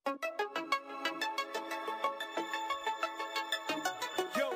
Yo,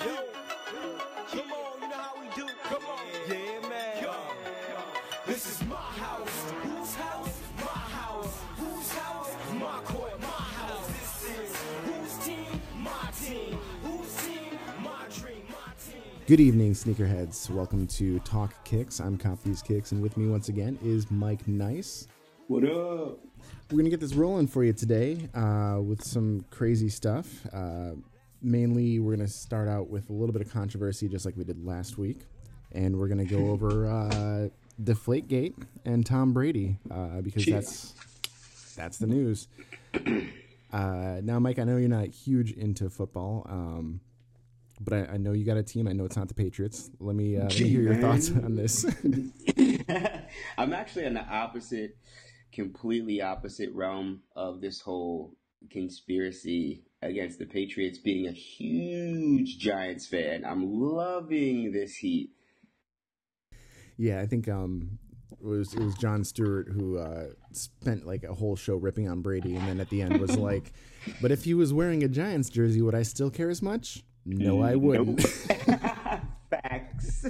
come on, you know how we do. Come on, yeah, man. This is my house. Whose house? My house. Whose house? My court. My house. This is whose team? My team. Whose team? My dream. My team. Good evening, sneakerheads. Welcome to Talk Kicks. I'm Cop These Kicks, and with me once again is Mike Nice. What up? We're going to get this rolling for you today with some crazy stuff. Mainly, we're going to start out with a little bit of controversy, just like we did last week. And we're going to go over Deflategate and Tom Brady, because that's the news. Now, Mike, I know you're not huge into football, but I know you got a team. I know it's not the Patriots. Let me hear your thoughts on this. I'm actually on the completely opposite realm of this whole conspiracy against the Patriots. Being a huge Giants fan, I'm loving this heat. Yeah, I think it was Jon Stewart who spent like a whole show ripping on Brady, and then at the end was like, "But if he was wearing a Giants jersey, would I still care as much? No, I wouldn't." Nope. Facts.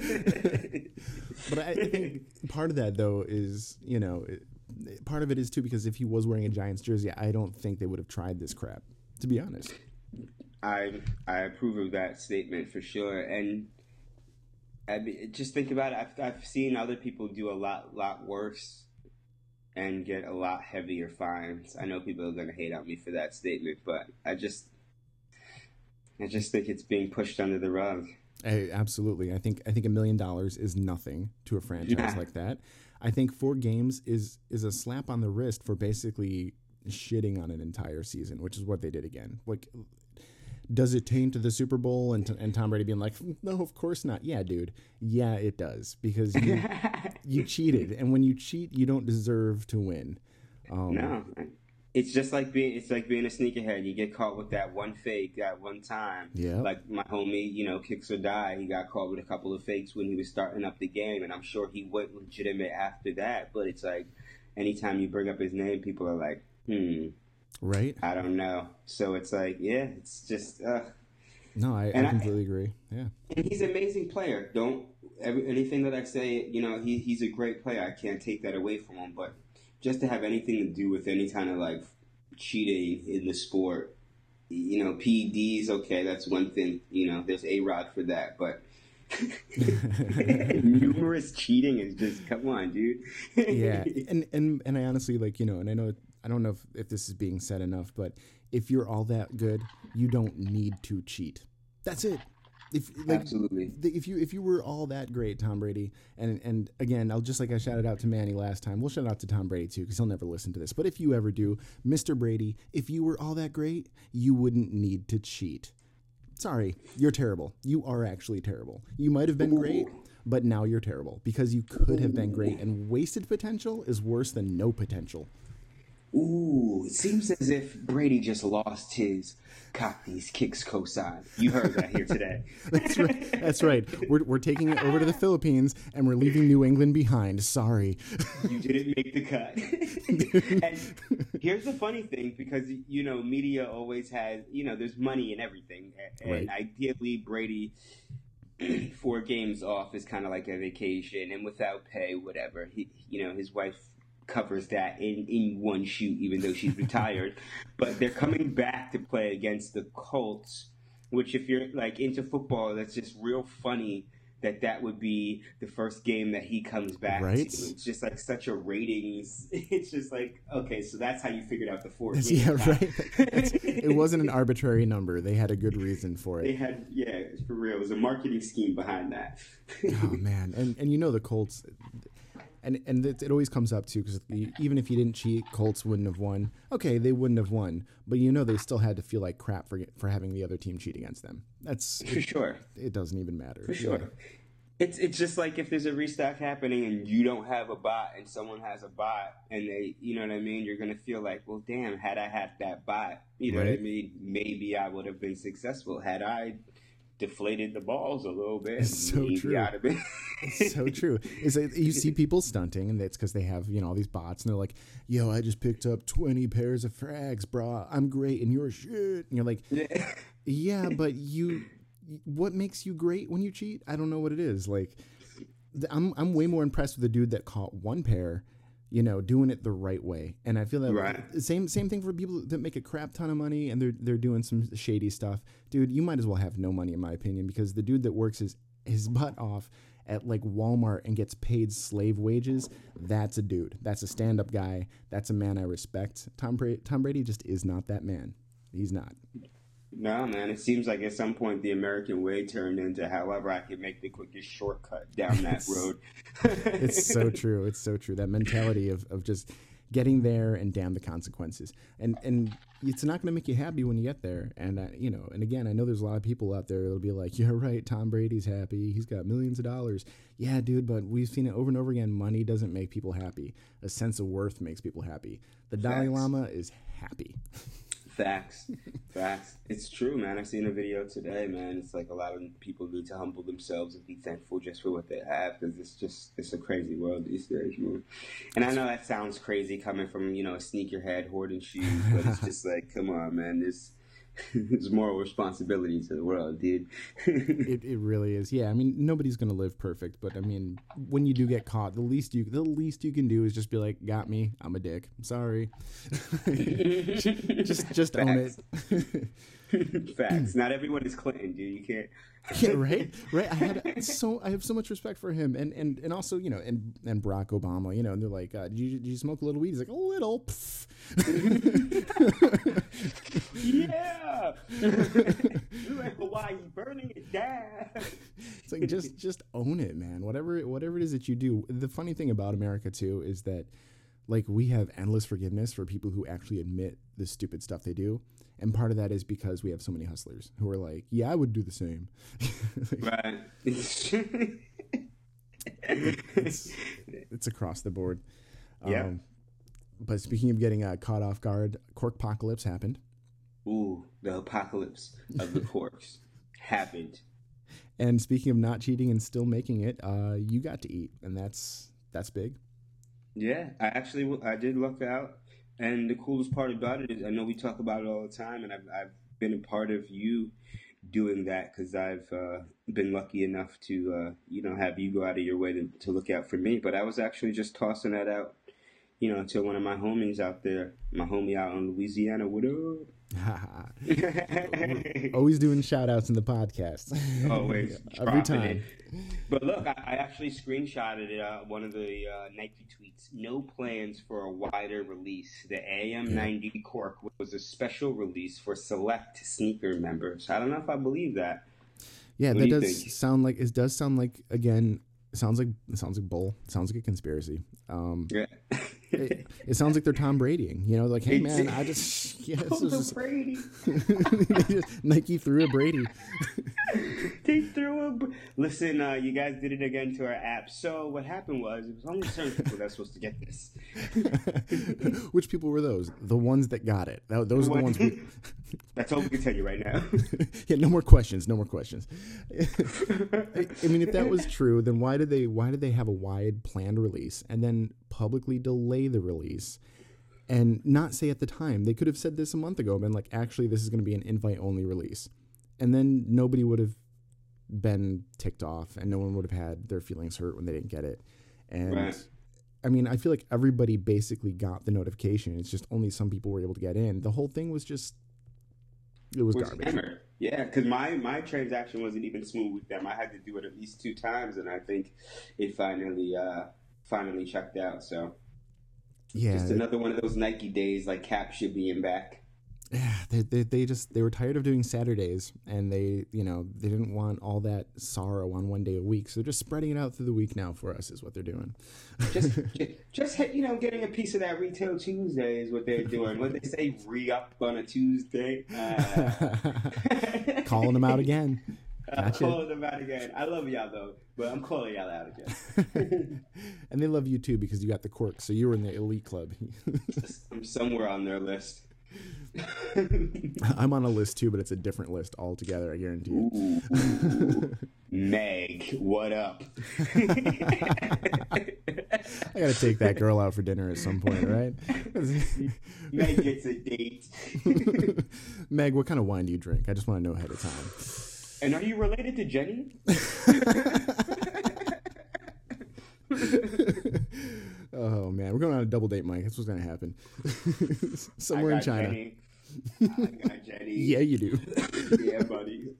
But I think part of that, though, is, part of it is, too, because if he was wearing a Giants jersey, I don't think they would have tried this crap, to be honest. I approve of that statement for sure. And just think about it. I've seen other people do a lot worse and get a lot heavier fines. I know people are going to hate on me for that statement, but I just think it's being pushed under the rug. Absolutely. I think $1 million is nothing to a franchise like that. I think 4 games is a slap on the wrist for basically shitting on an entire season, which is what they did again. Like, does it taint the Super Bowl and Tom Brady being like, no, of course not? Yeah, dude. Yeah, it does, because you cheated, and when you cheat, you don't deserve to win. No. It's just like being a sneakerhead. You get caught with that one fake that one time. Yeah. Like my homie, Kicks or Die, he got caught with a couple of fakes when he was starting up the game, and I'm sure he went legitimate after that. But it's like, anytime you bring up his name, people are like, right? I don't know. So it's like, yeah, it's just. No, I completely agree. Yeah. And he's an amazing player. Anything that I say, he's a great player. I can't take that away from him, but just to have anything to do with any kind of like cheating in the sport, PEDs, okay, that's one thing. There's A-Rod for that, but numerous cheating is just, come on, dude. Yeah, and I honestly and I don't know if this is being said enough, but if you're all that good, you don't need to cheat. That's it. Absolutely. If you were all that great, Tom Brady, and again, I shouted out to Manny last time, we'll shout out to Tom Brady too, because he'll never listen to this. But if you ever do, Mr. Brady, if you were all that great, you wouldn't need to cheat. Sorry, you're terrible. You are actually terrible. You might have been great, but now you're terrible, because you could have been great, and wasted potential is worse than no potential. Ooh, it seems as if Brady just lost his Cop These Kicks cosign. You heard that here today. That's right. We're taking it over to the Philippines, and we're leaving New England behind. Sorry. You didn't make the cut. And here's the funny thing, because, media always has, there's money in everything. And right. Ideally, Brady, 4 games off is kind of like a vacation, and without pay, whatever. His wife covers that in one shoot, even though she's retired. But they're coming back to play against the Colts, which, if you're like into football, that's just real funny that would be the first game that he comes back right? to. It's just like such a ratings. It's just like, okay, so that's how you figured out the 4 games. Yeah, right. It wasn't an arbitrary number. They had a good reason for it. They had, yeah, for real. It was a marketing scheme behind that. Oh man, and the Colts. And it always comes up, too, because even if you didn't cheat, Colts wouldn't have won. Okay, they wouldn't have won, but they still had to feel like crap for having the other team cheat against them. That's for sure. It doesn't even matter. For sure. Yeah. It's just like if there's a restock happening and you don't have a bot and someone has a bot and they, what I mean? You're going to feel like, well, damn, had I had that bot, what I mean? Maybe I would have been successful. Had I deflated the balls a little bit. It's so true. Out of it. It's so true. It's like you see people stunting, and it's because they have, you know, all these bots, and they're like, "Yo, I just picked up 20 pairs of frags, brah. I'm great, and you're shit." And you're like, "Yeah, but what makes you great when you cheat? I don't know what it is." Like, I'm way more impressed with the dude that caught one pair, you know, doing it the right way. And I feel that same thing for people that make a crap ton of money and they're doing some shady stuff. Dude, you might as well have no money, in my opinion, because the dude that works his butt off at like Walmart and gets paid slave wages, that's a dude. That's a stand-up guy. That's a man I respect. Tom Brady just is not that man. He's not. No, man. It seems like at some point the American way turned into however I could make the quickest shortcut down that road. It's so true. It's so true. That mentality of just getting there and damn the consequences. And it's not going to make you happy when you get there. And, you know, and again, I know there's a lot of people out there that'll be like, "You're right, Tom Brady's happy. He's got millions of dollars." Yeah, dude, but we've seen it over and over again. Money doesn't make people happy. A sense of worth makes people happy. The Dalai Lama is happy. Facts. It's true, man. I seen a video today, man. It's like a lot of people need to humble themselves and be thankful just for what they have, because it's a crazy world these days, man. And I know that sounds crazy coming from, you know, a sneakerhead hoarding shoes, but it's just like, come on, man. There's moral responsibility to the world, dude. It really is. Yeah, I mean, nobody's gonna live perfect, but I mean, when you do get caught, the least you can do is just be like, "Got me. I'm a dick. I'm sorry." just own it. Facts. Not everyone is Clinton, dude. You can't. Yeah, right. I have so much respect for him, and also, you know, and Barack Obama, you know, and they're like, did you smoke a little weed? He's like, a little. Yeah. You in Hawaii, burning it down. It's like just own it, man. Whatever it is that you do. The funny thing about America too is that, like, we have endless forgiveness for people who actually admit the stupid stuff they do. And part of that is because we have so many hustlers who are like, "Yeah, I would do the same." Right. It's across the board. Yeah. But speaking of getting caught off guard, Corkpocalypse happened. Ooh, the apocalypse of the corks happened. And speaking of not cheating and still making it, you got to eat, and that's big. Yeah, I did luck out. And the coolest part about it is, I know we talk about it all the time, and I've been a part of you doing that, because I've been lucky enough to, you know, have you go out of your way to look out for me. But I was actually just tossing that out, you know, to one of my homies out there, my homie out in Louisiana. What up? Always doing shout outs in the podcast. Always. Every time. But look, I actually screenshotted one of the Nike tweets. No plans for a wider release. The AM90 Cork was a special release for select sneaker members. I don't know if I believe that. Yeah, What that do you does think? sound like, it does sound like, again, it sounds like bull. It sounds like a conspiracy. Yeah. It sounds like they're Tom Bradying, you know, like, "Hey man, I just Brady. Nike threw a Brady." They threw Listen, you guys did it again to our app. So what happened was, it was only certain people that were supposed to get this. Which people were those? The ones that got it. Those are the ones. That's all we can tell you right now. Yeah, no more questions. I mean, if that was true, then why did they have a wide planned release and then publicly delay the release and not say at the time? They could have said this a month ago and been like, "Actually, this is going to be an invite only release," and then nobody would have been ticked off and no one would have had their feelings hurt when they didn't get it. And Right. I mean, I feel like everybody basically got the notification. It's just only some people were able to get in. The whole thing was just, it was garbage. Hammered. Yeah, because my transaction wasn't even smooth with them. I had to do it at least 2 times, and I think it finally checked out. So Yeah, just another one of those Nike days, like Cap should be in back. yeah, they were tired of doing Saturdays, and they didn't want all that sorrow on one day a week, so they're just spreading it out through the week now for us is what they're doing. Just getting a piece of that Retail Tuesday is what they're doing. What they say, re-up on a Tuesday. Calling them out again. Gotcha. Calling them out again. I love y'all though, but I'm calling y'all out again. And they love you too because you got the quirk, so you were in the elite club. I'm somewhere on their list. I'm on a list too, but it's a different list altogether. I guarantee you. Ooh. Meg, what up? I gotta take that girl out for dinner at some point, right? Meg gets a date. Meg, what kind of wine do you drink? I just want to know ahead of time. And are you related to Jenny? Oh man, we're going on a double date, Mike. That's what's gonna happen. Somewhere in China. Jenny. I got Jenny. Yeah, you do. Yeah, buddy.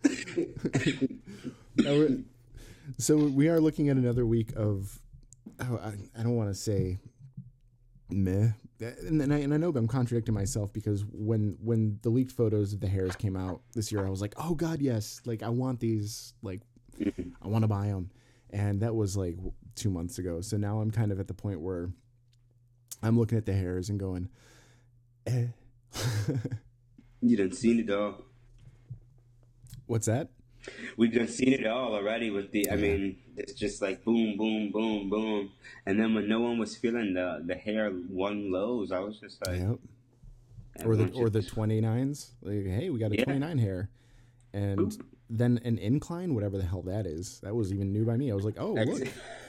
So we are looking at another week of, I don't want to say meh, and I know I'm contradicting myself because when the leaked photos of the hairs came out this year, I was like, oh god, yes, like I want these, like I want to buy them, and that was like 2 months ago. So now I'm kind of at the point where I'm looking at the hairs and going, eh. You done seen it all. What's that? We've done seen it all already with the, I mean, it's just like boom, boom, boom, boom. And then when no one was feeling the hair one lows, I was just like... Yep. Or the 29s. Like, hey, we got a 29 hair. And then an incline, whatever the hell that is. That was even new by me. I was like, oh, look.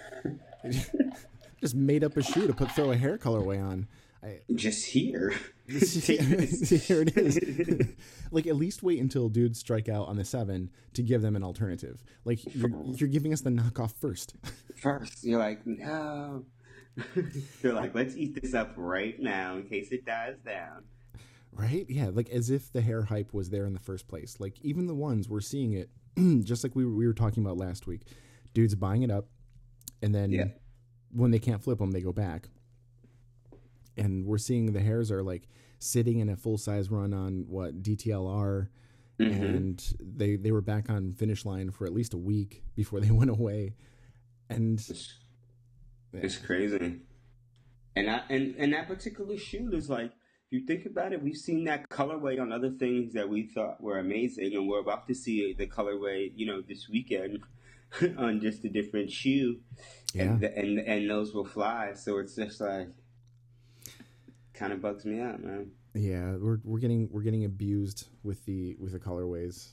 Just made up a shoe to throw a hair colorway on. Just here. Here it is. Like, at least wait until dudes strike out on the 7 to give them an alternative. Like, you're giving us the knockoff first. First, you're like, no. You're like, let's eat this up right now in case it dies down. Right? Yeah, like as if the hair hype was there in the first place. Like, even the ones we're seeing it, just like we were talking about last week. Dudes buying it up, and then when they can't flip them, they go back. And we're seeing the hairs are like sitting in a full size run on DTLR, and they were back on finish line for at least a week before they went away, and it's crazy. And that particular shoe is like, if you think about it, we've seen that colorway on other things that we thought were amazing, and we're about to see the colorway, this weekend on just a different shoe, and those will fly. So it's just like. Kind of bugs me out, man. Yeah, we're getting abused with the colorways.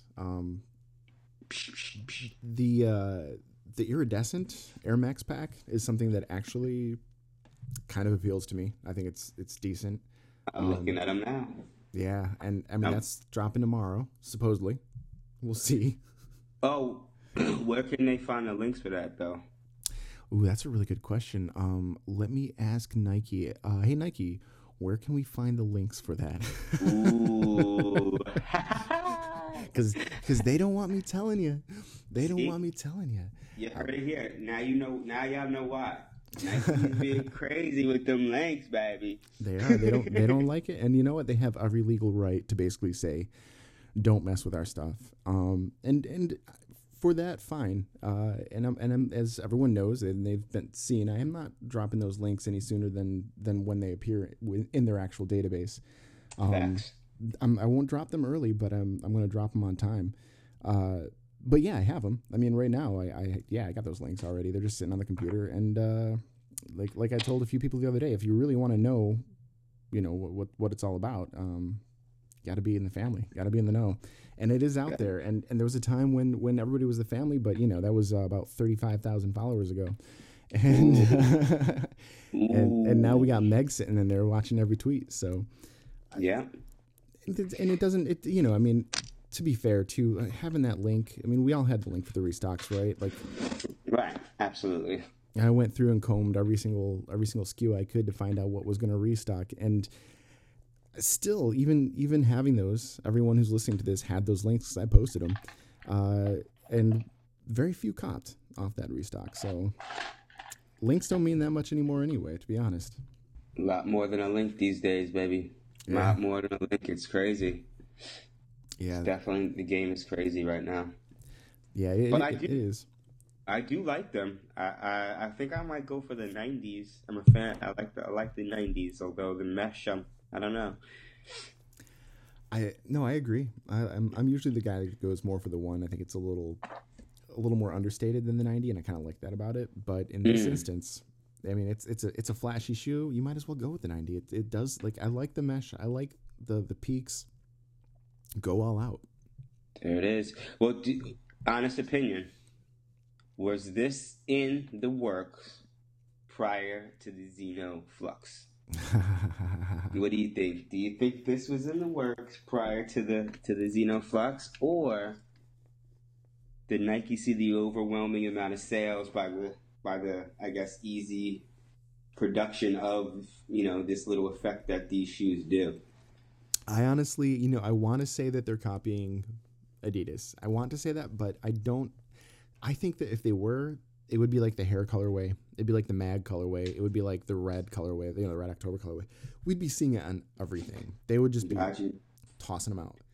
The iridescent Air Max pack is something that actually kind of appeals to me. I think it's decent. I'm looking at them now. Yeah, and I mean that's dropping tomorrow, supposedly. We'll see. Oh, where can they find the links for that though? Ooh, that's a really good question. Let me ask Nike. Hey Nike, where can we find the links for that? Ooh. Because they don't want me telling you. They don't want me telling you. You heard it here. Now you know. Now y'all know why. Nike's being crazy with them links, baby. They are. They don't like it. And you know what? They have every legal right to basically say, "Don't mess with our stuff." And for that, fine. And I'm, as everyone knows, and they've been seeing, I am not dropping those links any sooner than when they appear in their actual database. I won't drop them early, but I'm going to drop them on time. But yeah, I have them. I mean, right now, I got those links already. They're just sitting on the computer. And like I told a few people the other day, if you really want to know, what it's all about, got to be in the family, got to be in the know. And it is out there. And there was a time when everybody was the family, but that was about 35,000 followers ago. And, and now we got Meg sitting in there watching every tweet. So yeah. And it doesn't, I mean, to be fair too, having that link, I mean, we all had the link for the restocks, right? Like, right. Absolutely. I went through and combed every single SKU I could to find out what was going to restock. And still, even having those, everyone who's listening to this had those links. I posted them, and very few copped off that restock. So links don't mean that much anymore anyway, to be honest. A lot more than a link these days, baby. A lot more than a link. It's crazy. Yeah, it's definitely, the game is crazy right now. Yeah, it is. I do like them. I think I might go for the 90s. I'm a fan. I like the 90s, although the mesh, I don't know. I agree. I'm usually the guy that goes more for the one. I think it's a little more understated than the 90, and I kind of like that about it. But in this instance, I mean, it's a flashy shoe. You might as well go with the 90. It does, like, I like the mesh. I like the peaks, go all out. There it is. Well, honest opinion, was this in the works prior to the Xeno Flux? What do you think? Do you think this was in the works prior to the Xeno Flux, or did Nike see the overwhelming amount of sales by the I guess easy production of this little effect that these shoes do? I honestly, I want to say that they're copying Adidas. I want to say that, but I don't. I think that if they were, it would be like the hair colorway. It'd be like the mag colorway. It would be like the red colorway, the Red October colorway. We'd be seeing it on everything. They would just be tossing them out.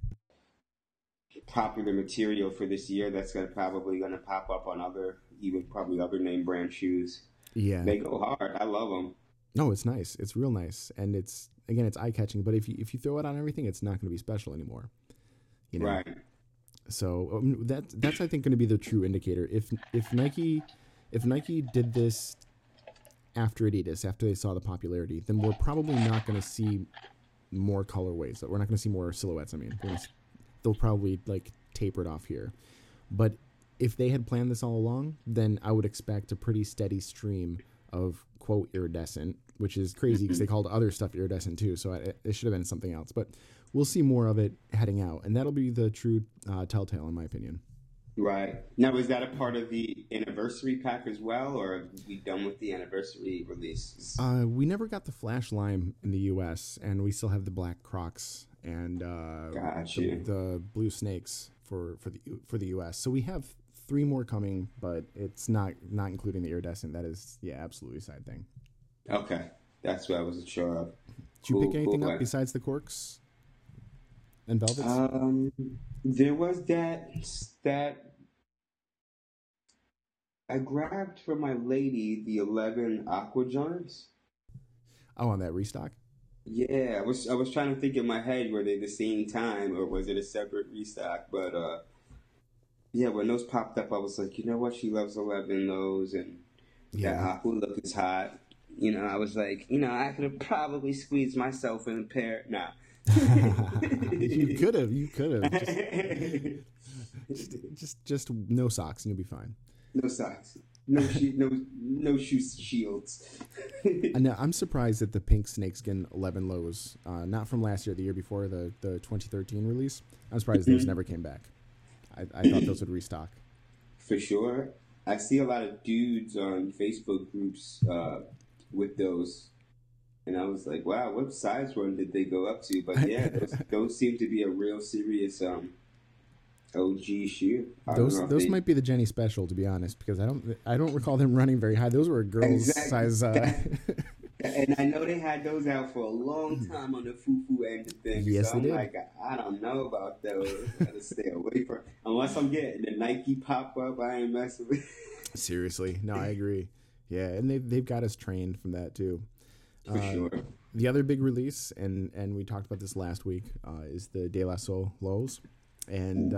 Popular material for this year that's probably going to pop up on other name brand shoes. Yeah. They go hard. I love them. No, it's nice. It's real nice. And it's eye catching, but if you throw it on everything, it's not going to be special anymore. Right. So that's I think going to be the true indicator. If Nike did this after Adidas, after they saw the popularity, then we're probably not going to see more colorways. We're not going to see more silhouettes. I mean, they'll probably like taper it off here. But if they had planned this all along, then I would expect a pretty steady stream of quote iridescent, which is crazy because they called other stuff iridescent too. So it should have been something else. But we'll see more of it heading out, and that'll be the true telltale, in my opinion. Right. Now, is that a part of the anniversary pack as well, or are we done with the anniversary releases? We never got the Flash Lime in the U.S., and we still have the Black Crocs and the Blue Snakes for the U.S. So we have 3 more coming, but it's not including the iridescent. That is, absolutely a side thing. Okay. That's what I wasn't sure of. Did you pick anything up besides the corks and velvets? There was that I grabbed for my lady the 11 Aqua Johns. Oh, on that restock? Yeah, I was trying to think in my head, were they the same time or was it a separate restock? But when those popped up, I was like, you know what? She loves 11 those, and that Aqua look is hot. I was like, I could have probably squeezed myself in a pair. Nah. You could have. Just no socks and you'll be fine. No socks. No shoe shields. And I'm surprised that the pink snakeskin 11 lows, not from last year, the year before, the 2013 release. I'm surprised those never came back. I thought those would restock. For sure. I see a lot of dudes on Facebook groups with those. And I was like, wow, what size run did they go up to? But yeah, those seem to be a real serious OG shoe. Those might be the Jenny Special, to be honest, because I don't recall them running very high. Those were a girl's size. And I know they had those out for a long time on the foo-foo end of things. Yes, so they did. Like, I don't know about those. I gotta stay away from. Unless I'm getting the Nike pop up, I ain't messing with. Seriously, no, I agree. Yeah, and they've got us trained from that too. For sure. The other big release, and we talked about this last week, is the De La Soul lows, and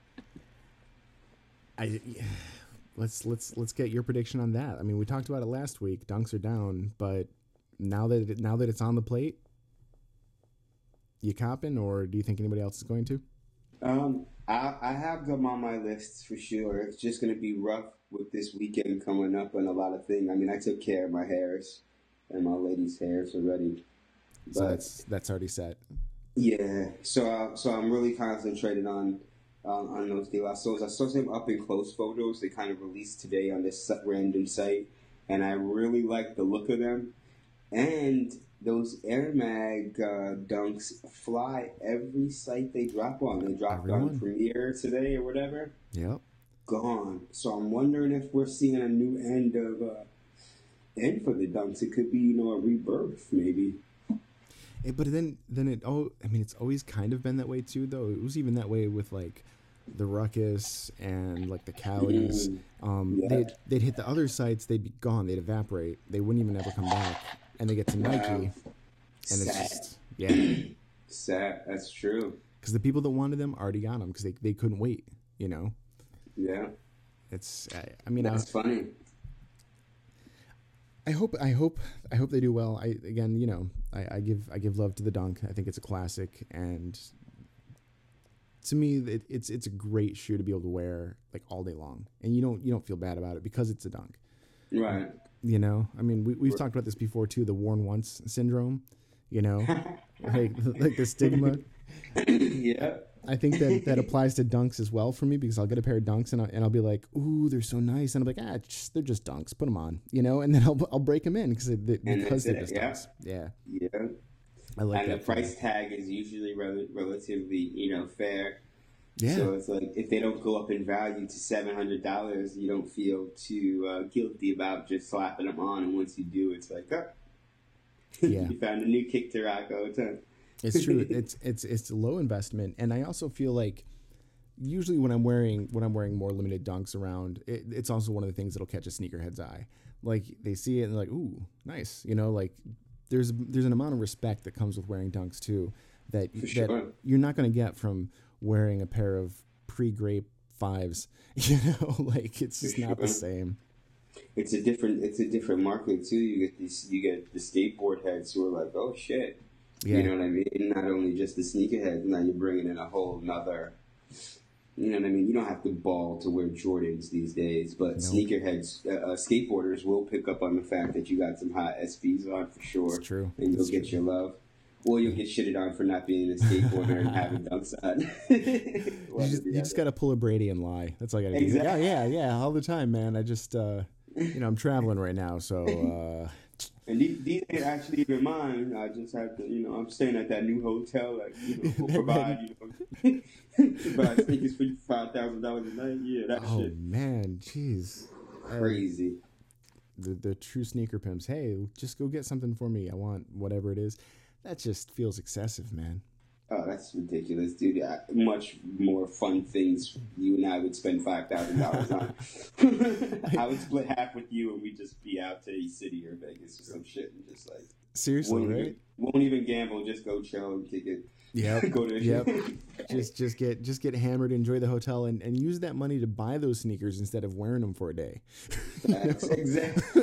let's get your prediction on that. I mean, we talked about it last week. Dunks are down, but now that it's on the plate, you copping, or do you think anybody else is going to? I have them on my list for sure. It's just going to be rough with this weekend coming up and a lot of things. I mean, I took care of my hairs and my lady's hairs already. So that's already set. Yeah. So I'm really concentrated on those De La Souls. I saw them up in close photos. They kind of released today on this random site, and I really like the look of them. And those Air Mag dunks fly every site they drop on. They dropped on Premiere today or whatever. Yep. Gone. So I'm wondering if we're seeing a new end for the dunks. It could be, a rebirth maybe. But then it's always kind of been that way too, though. It was even that way with like the Ruckus and like the Callies. They'd hit the other sites, they'd be gone, they'd evaporate, they wouldn't even ever come back, and they get to Nike, and it's just sad. That's true. Because the people that wanted them already got them because they couldn't wait. Yeah. It's. I mean, that's funny. I hope they do well. I give love to the Dunk. I think it's a classic, and to me, it's a great shoe to be able to wear like all day long, and you don't feel bad about it because it's a Dunk. Right. You know, I mean, we've talked about this before too, the worn once syndrome. You know, like the stigma. Yeah. I think that applies to Dunks as well for me, because I'll get a pair of Dunks and I'll be like, ooh, they're so nice, and I'm like, they're just Dunks, put them on, you know, and then I'll break them in because they're just Dunks. Yeah. Yeah. I like and that. the price tag is usually relatively, fair. Yeah. So it's like if they don't go up in value to $700, you don't feel too guilty about just slapping them on. And once you do, it's like, yeah, you found a new kick to rock all the time. It's true. It's a low investment, and I also feel like usually when I'm wearing more limited Dunks around, it's also one of the things that'll catch a sneakerhead's eye. Like they see it and they're like, ooh, nice. You know, like there's an amount of respect that comes with wearing Dunks too that you're not going to get from wearing a pair of pre-grape 5s. You know, like it's just not the same. It's a different market too. You get the skateboard heads who are like, oh shit. Yeah. You know what I mean? Not only just the sneakerheads, now you're bringing in a whole nother, you know what I mean? You don't have to ball to wear Jordans these days, but sneakerheads, skateboarders will pick up on the fact that you got some hot SBs on for sure. It's true. And you'll get your love. Or you'll get shitted on for not being a skateboarder and having Dunks on. you just got to pull a Brady and lie. That's all I got to do. Exactly. Yeah, all the time, man. I just, I'm traveling right now, so... And these ain't actually even mine. I just have to, I'm staying at that new hotel that, will provide, provide sneakers for you $5,000 a night. Yeah, that shit. Oh, man, jeez. Crazy. The true sneaker pimps, hey, just go get something for me. I want whatever it is. That just feels excessive, man. Oh, that's ridiculous, dude. Much more fun things you and I would spend $5,000 on. I would split half with you and we'd just be out to East City or Vegas or some shit and just like... Seriously, right? Won't even gamble, just go chill and kick it. Yep. Go to yep. just get hammered, enjoy the hotel, and use that money to buy those sneakers instead of wearing them for a day. That's exactly...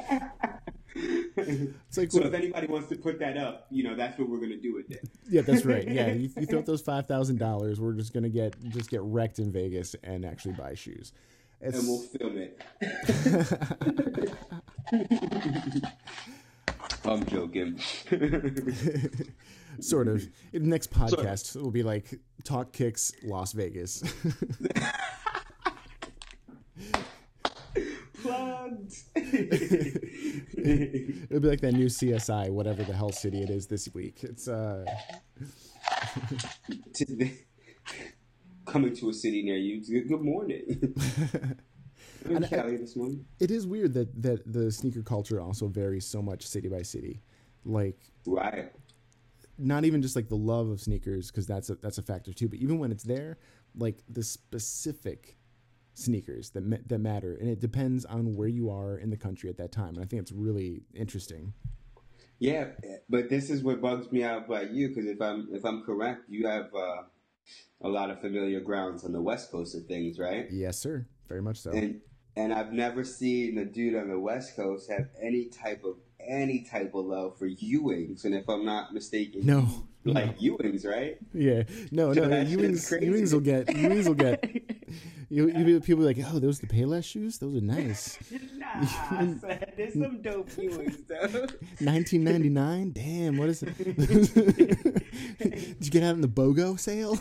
It's like, so if anybody wants to put that up, that's what we're going to do with it. Yeah, that's right. Yeah, you throw up those $5,000, we're just going to get wrecked in Vegas and actually buy shoes. And we'll film it. I'm joking. Sort of. Next podcast will be like Talk Kicks Las Vegas. Plugged. It'll be like that new CSI, whatever the hell city it is this week. It's coming to a city near you. Good morning. I'm in Cali this morning. It is weird that the sneaker culture also varies so much city by city. Like, right. Not even just like the love of sneakers, because that's a factor too. But even when it's there, like the specific sneakers that matter, and it depends on where you are in the country at that time, and I think it's really interesting. Yeah, but this is what bugs me out about you, because if I'm correct, you have a lot of familiar grounds on the West Coast of things, right? Yes, sir. Very much so. And I've never seen a dude on the West Coast have any type of love for Ewings, and if I'm not mistaken, Ewings, right? Yeah, no. Ewings will get. People are like, oh, those are the Payless shoes. Those are nice. Nah, there's some dope Ewings though. $19.99. Damn, what is it? Did you get out in the BOGO sale?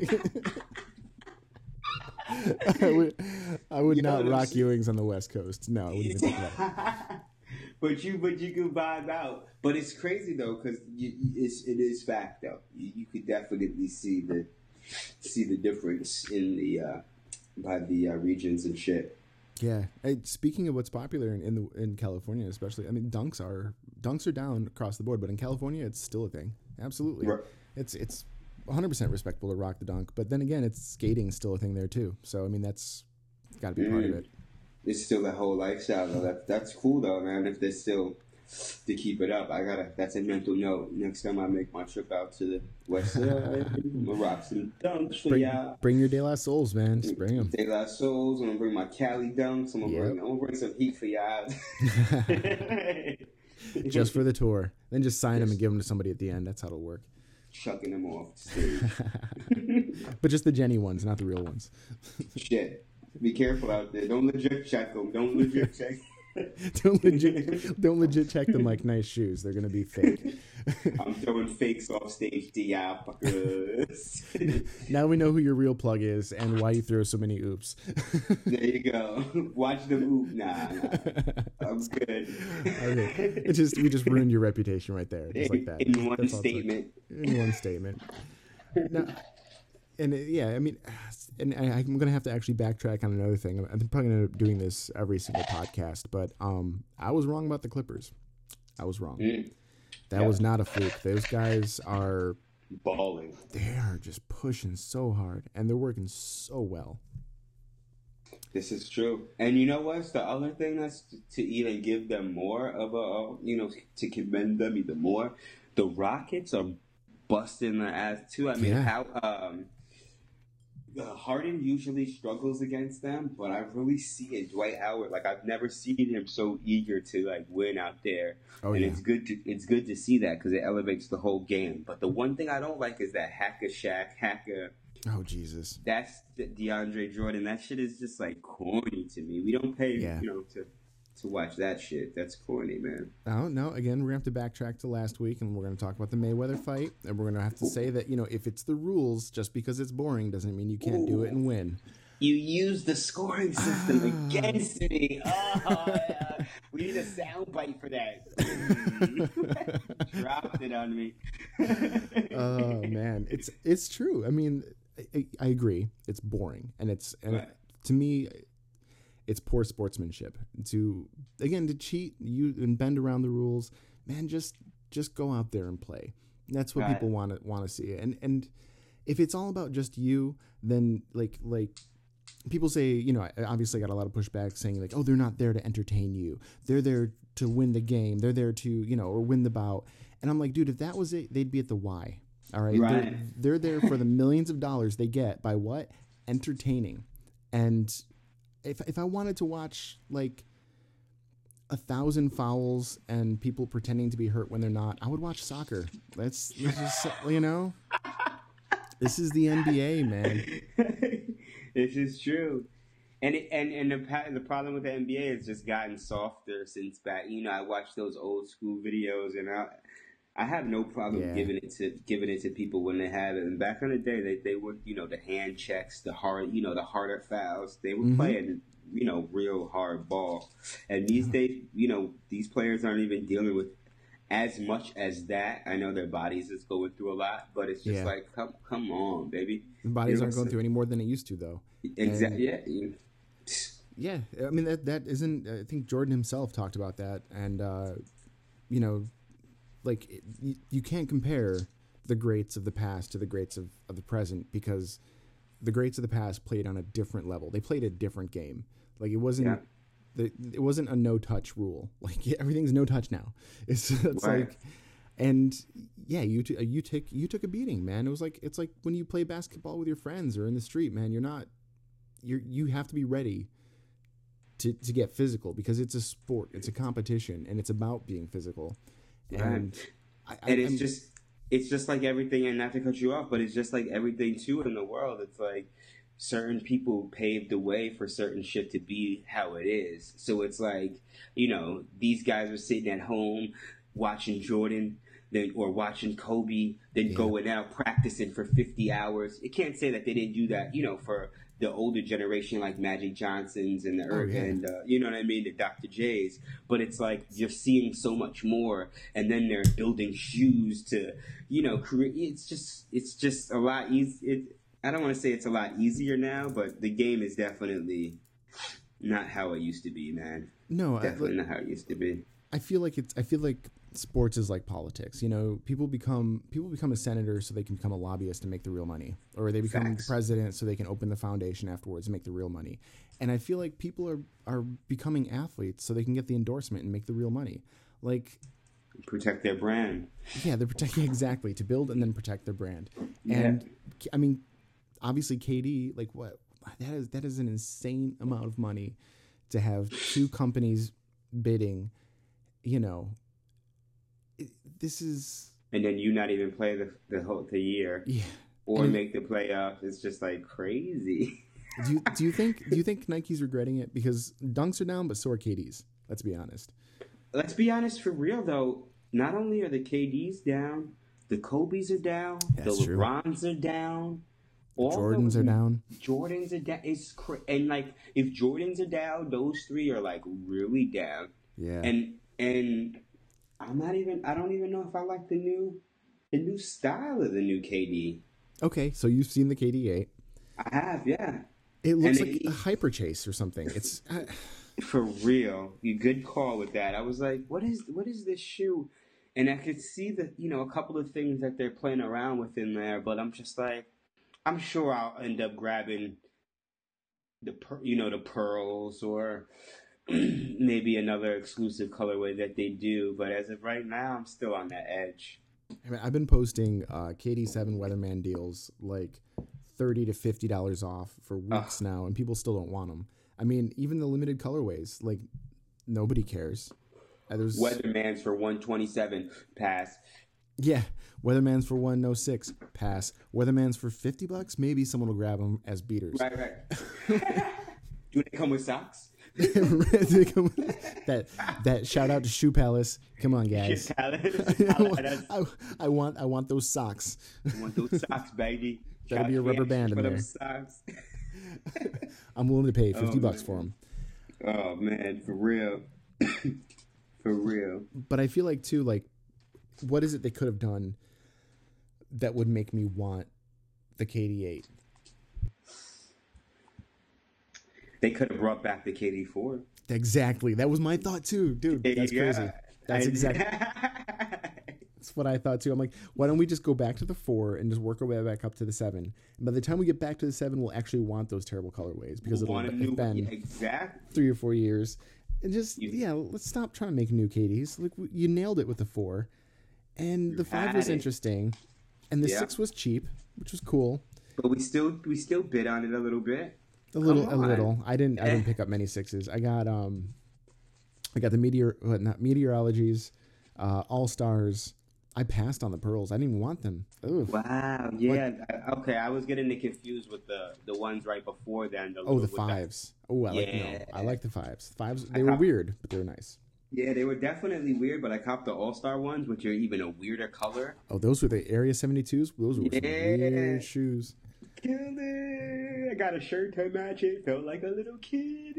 I would not rock Ewings on the West Coast. No, I wouldn't even think that. But you can vibe out. But it's crazy though, because it is fact though. You could definitely see the difference in the by the regions and shit. Yeah. Hey, speaking of what's popular in California, especially, I mean, dunks are down across the board, but in California, it's still a thing. Absolutely, right. It's 100% respectable to rock the dunk, but then again, it's skating still a thing there too. So I mean, that's got to be part of it. It's still that whole lifestyle though. That's cool though, man. If there's still to keep it up. That's a mental note. Next time I make my trip out to the west side, I'm gonna rock some dunks for y'all. Bring your De La Souls, man. Just bring them. De La Souls. I'm gonna bring my Cali dunks. I'm gonna bring some heat for y'all. Just for the tour. Then just sign them and give them to somebody at the end. That's how it'll work. Chucking them off the stage. But just the Jenny ones, not the real ones. Shit. Be careful out there. Don't legit check them. Don't legit check. don't legit check them like nice shoes. They're gonna be fake. I'm throwing fakes off stage to y'all fuckers. Now we know who your real plug is and why you throw so many oops. There you go. Watch them oop. Nah. I'm good. Okay. We just ruined your reputation right there, just like that. In one statement. In one statement. Now, and I mean, and I'm gonna have to actually backtrack on another thing. I'm probably gonna end up doing this every single podcast, but I was wrong about the Clippers. I was wrong. That was not a fluke. Those guys are balling. They are just pushing so hard, and they're working so well. This is true. And you know what's the other thing that's to even give them more of a, to commend them even more? The Rockets are busting their ass too. I mean, how Harden usually struggles against them, but I really see it. Dwight Howard, like I've never seen him so eager to like win out there, it's good to see that because it elevates the whole game. But the one thing I don't like is that Hacker. Oh Jesus! That's DeAndre Jordan. That shit is just like corny to me. We don't pay to watch that shit. That's corny, man. Oh no! Again, we're gonna have to backtrack to last week, and we're gonna talk about the Mayweather fight, and we're gonna have to say that if it's the rules, just because it's boring doesn't mean you can't do it and win. You use the scoring system against me. Oh, yeah. We need a sound bite for that. Dropped it on me. Oh man, it's true. I mean, I agree. It's boring, and to me. It's poor sportsmanship to cheat and bend around the rules. Man, just go out there and play. That's what people want to see. And if it's all about just you, then like people say, I obviously got a lot of pushback saying like, oh, they're not there to entertain you. They're there to win the game. They're there to, or win the bout. And I'm like, dude, if that was it, they'd be at the Y. All right. They're there for the millions of dollars they get by what? Entertaining. And if I wanted to watch like 1,000 fouls and people pretending to be hurt when they're not, I would watch soccer. That's just, this is the NBA, man. This is true. And the problem with the NBA has just gotten softer since back. I watched those old school videos, and I have no problem giving it to people when they have it. And back in the day, they would, the hand checks, the harder fouls. They were playing, real hard ball. And these days, these players aren't even dealing with as much as that. I know their bodies is going through a lot, but it's just like, come on, baby. The bodies aren't going through any more than it used to, though. Exactly. Yeah. I mean, that isn't. I think Jordan himself talked about that, and you can't compare the greats of the past to the greats of the present, because the greats of the past played on a different level. They played a different game. Like it wasn't a no touch rule. Like everything's no touch now. It's like, and you took a beating, man. It's like when you play basketball with your friends or in the street, man. You have to be ready to get physical, because it's a sport, it's a competition, and it's about being physical. And it's just like everything, and not to cut you off, but it's just like everything too in the world. It's like certain people paved the way for certain shit to be how it is. So it's like, these guys are sitting at home watching Jordan or watching Kobe, then going out practicing for 50 hours. You can't say that they didn't do that, for the older generation like Magic Johnsons and the you know what I mean, the Dr. J's. But it's like you're seeing so much more, and then they're building shoes to, create. It's just a lot easy. I don't want to say it's a lot easier now, but the game is definitely not how it used to be, man. No, definitely not how it used to be. I feel like sports is like politics. People become a senator so they can become a lobbyist and make the real money, or they become the president so they can open the foundation afterwards and make the real money. And I feel like people are becoming athletes so they can get the endorsement and make the real money. Like, Protect their brand. yeah, they're protecting exactly to build and then protect their brand. Yeah. And I mean, obviously KD, like what that is an insane amount of money to have two companies bidding, you know. This is, and then you not even play the year, yeah. or make the playoffs. It's just like crazy. Do you think Nike's regretting it? Because dunks are down, but so are KD's. Let's be honest. Let's be honest, for real though. Not only are the KDs down, the Kobe's are down, That's the true. LeBrons are down, Jordans are down. Jordans are down. And like if Jordans are down, those three are like really down. Yeah. And I don't even know if I like the new style of the new KD. Okay, so you've seen the KD8. I have, yeah. It looks And like a Hyper Chase or something. It's for real. You good call with that. I was like, what is this shoe? And I could see that, a couple of things that they're playing around with in there, but I'm just like, I'm sure I'll end up grabbing the pearls or maybe another exclusive colorway that they do. But as of right now, I'm still on that edge. I mean, I've been posting KD7 Weatherman deals like $30 to $50 off for weeks now, and people still don't want them. I mean, even the limited colorways, like nobody cares. There's Weatherman's for 127 pass. Yeah, Weatherman's for 106 pass. Weatherman's for $50. Maybe someone will grab them as beaters. Right. Do they come with socks? that shout out to Shoe Palace. Come on, guys. I want those socks. I want those socks, baby. That'll be a rubber band in there. Socks. I'm willing to pay $50 for them. Oh man, for real. For real. But I feel like too, like, what is it they could have done that would make me want the KD8? They could have brought back the KD4. Exactly. That was my thought too, dude. That's crazy. That's exactly. That's what I thought too. I'm like, why don't we just go back to the 4 and just work our way back up to the 7? And by the time we get back to the 7, we'll actually want those terrible colorways because it'll have been 3 or 4 years. And just let's stop trying to make new KDs. Like you nailed it with the 4, and the 5 was interesting, and the 6 was cheap, which was cool. But we still bid on it a little bit. A little. I didn't pick up many 6s. I got the Meteorologies, All Stars. I passed on the pearls. I didn't even want them. Ugh. Wow. Yeah. Okay. I was getting it confused with the ones right before then. The 5s. I like the 5s. 5s. They were weird, but they were nice. Yeah, they were definitely weird, but I copped the All Star ones, which are even a weirder color. Oh, those were the Area 72s. Those were some weird shoes. Killed it. I got a shirt to match it. Felt like a little kid.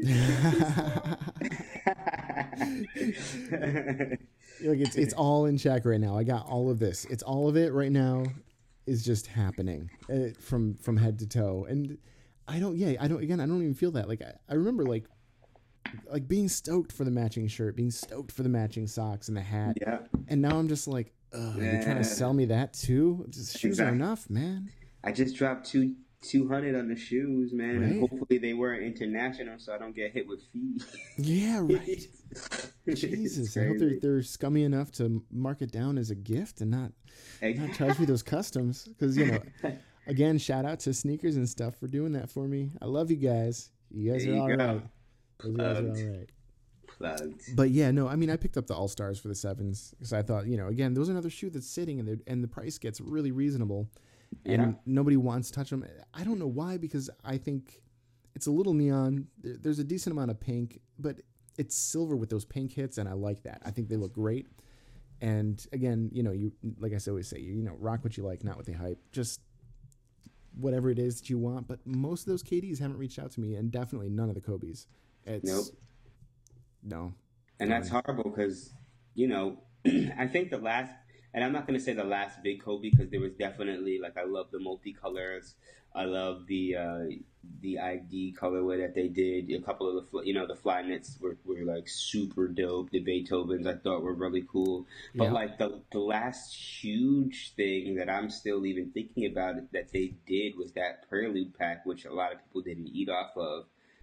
Like it's all in check right now. I got all of this. It's all of it right now is just happening from head to toe. And I don't even feel that. Like I remember like being stoked for the matching shirt, being stoked for the matching socks and the hat. Yeah. And now I'm just like, you're trying to sell me that too? Shoes are enough, man. I just dropped $200 on the shoes, man. Right? And hopefully they weren't international, so I don't get hit with fees. Yeah, right. Jesus, I hope they're scummy enough to mark it down as a gift and not charge me those customs. Because again, shout out to Sneakers and stuff for doing that for me. I love you guys. You guys are all right. Those guys are all right. Plugged. But yeah, no, I mean, I picked up the All Stars for the 7s because I thought, again, those are another shoe that's sitting and the price gets really reasonable. And nobody wants to touch them. I don't know why, because I think it's a little neon. There's a decent amount of pink, but it's silver with those pink hits, and I like that. I think they look great. And again, you like I always say, rock what you like, not what they hype. Just whatever it is that you want. But most of those KDs haven't reached out to me, and definitely none of the Kobe's. No. And that's horrible because, I think the last. And I'm not going to say the last big Kobe because there was definitely, like, I love the multicolors. I love the ID colorway that they did. A couple of the Flyknits were like super dope. The Beethovens I thought were really cool. But like the last huge thing that I'm still even thinking about that they did was that Prelude pack, which a lot of people didn't eat off of.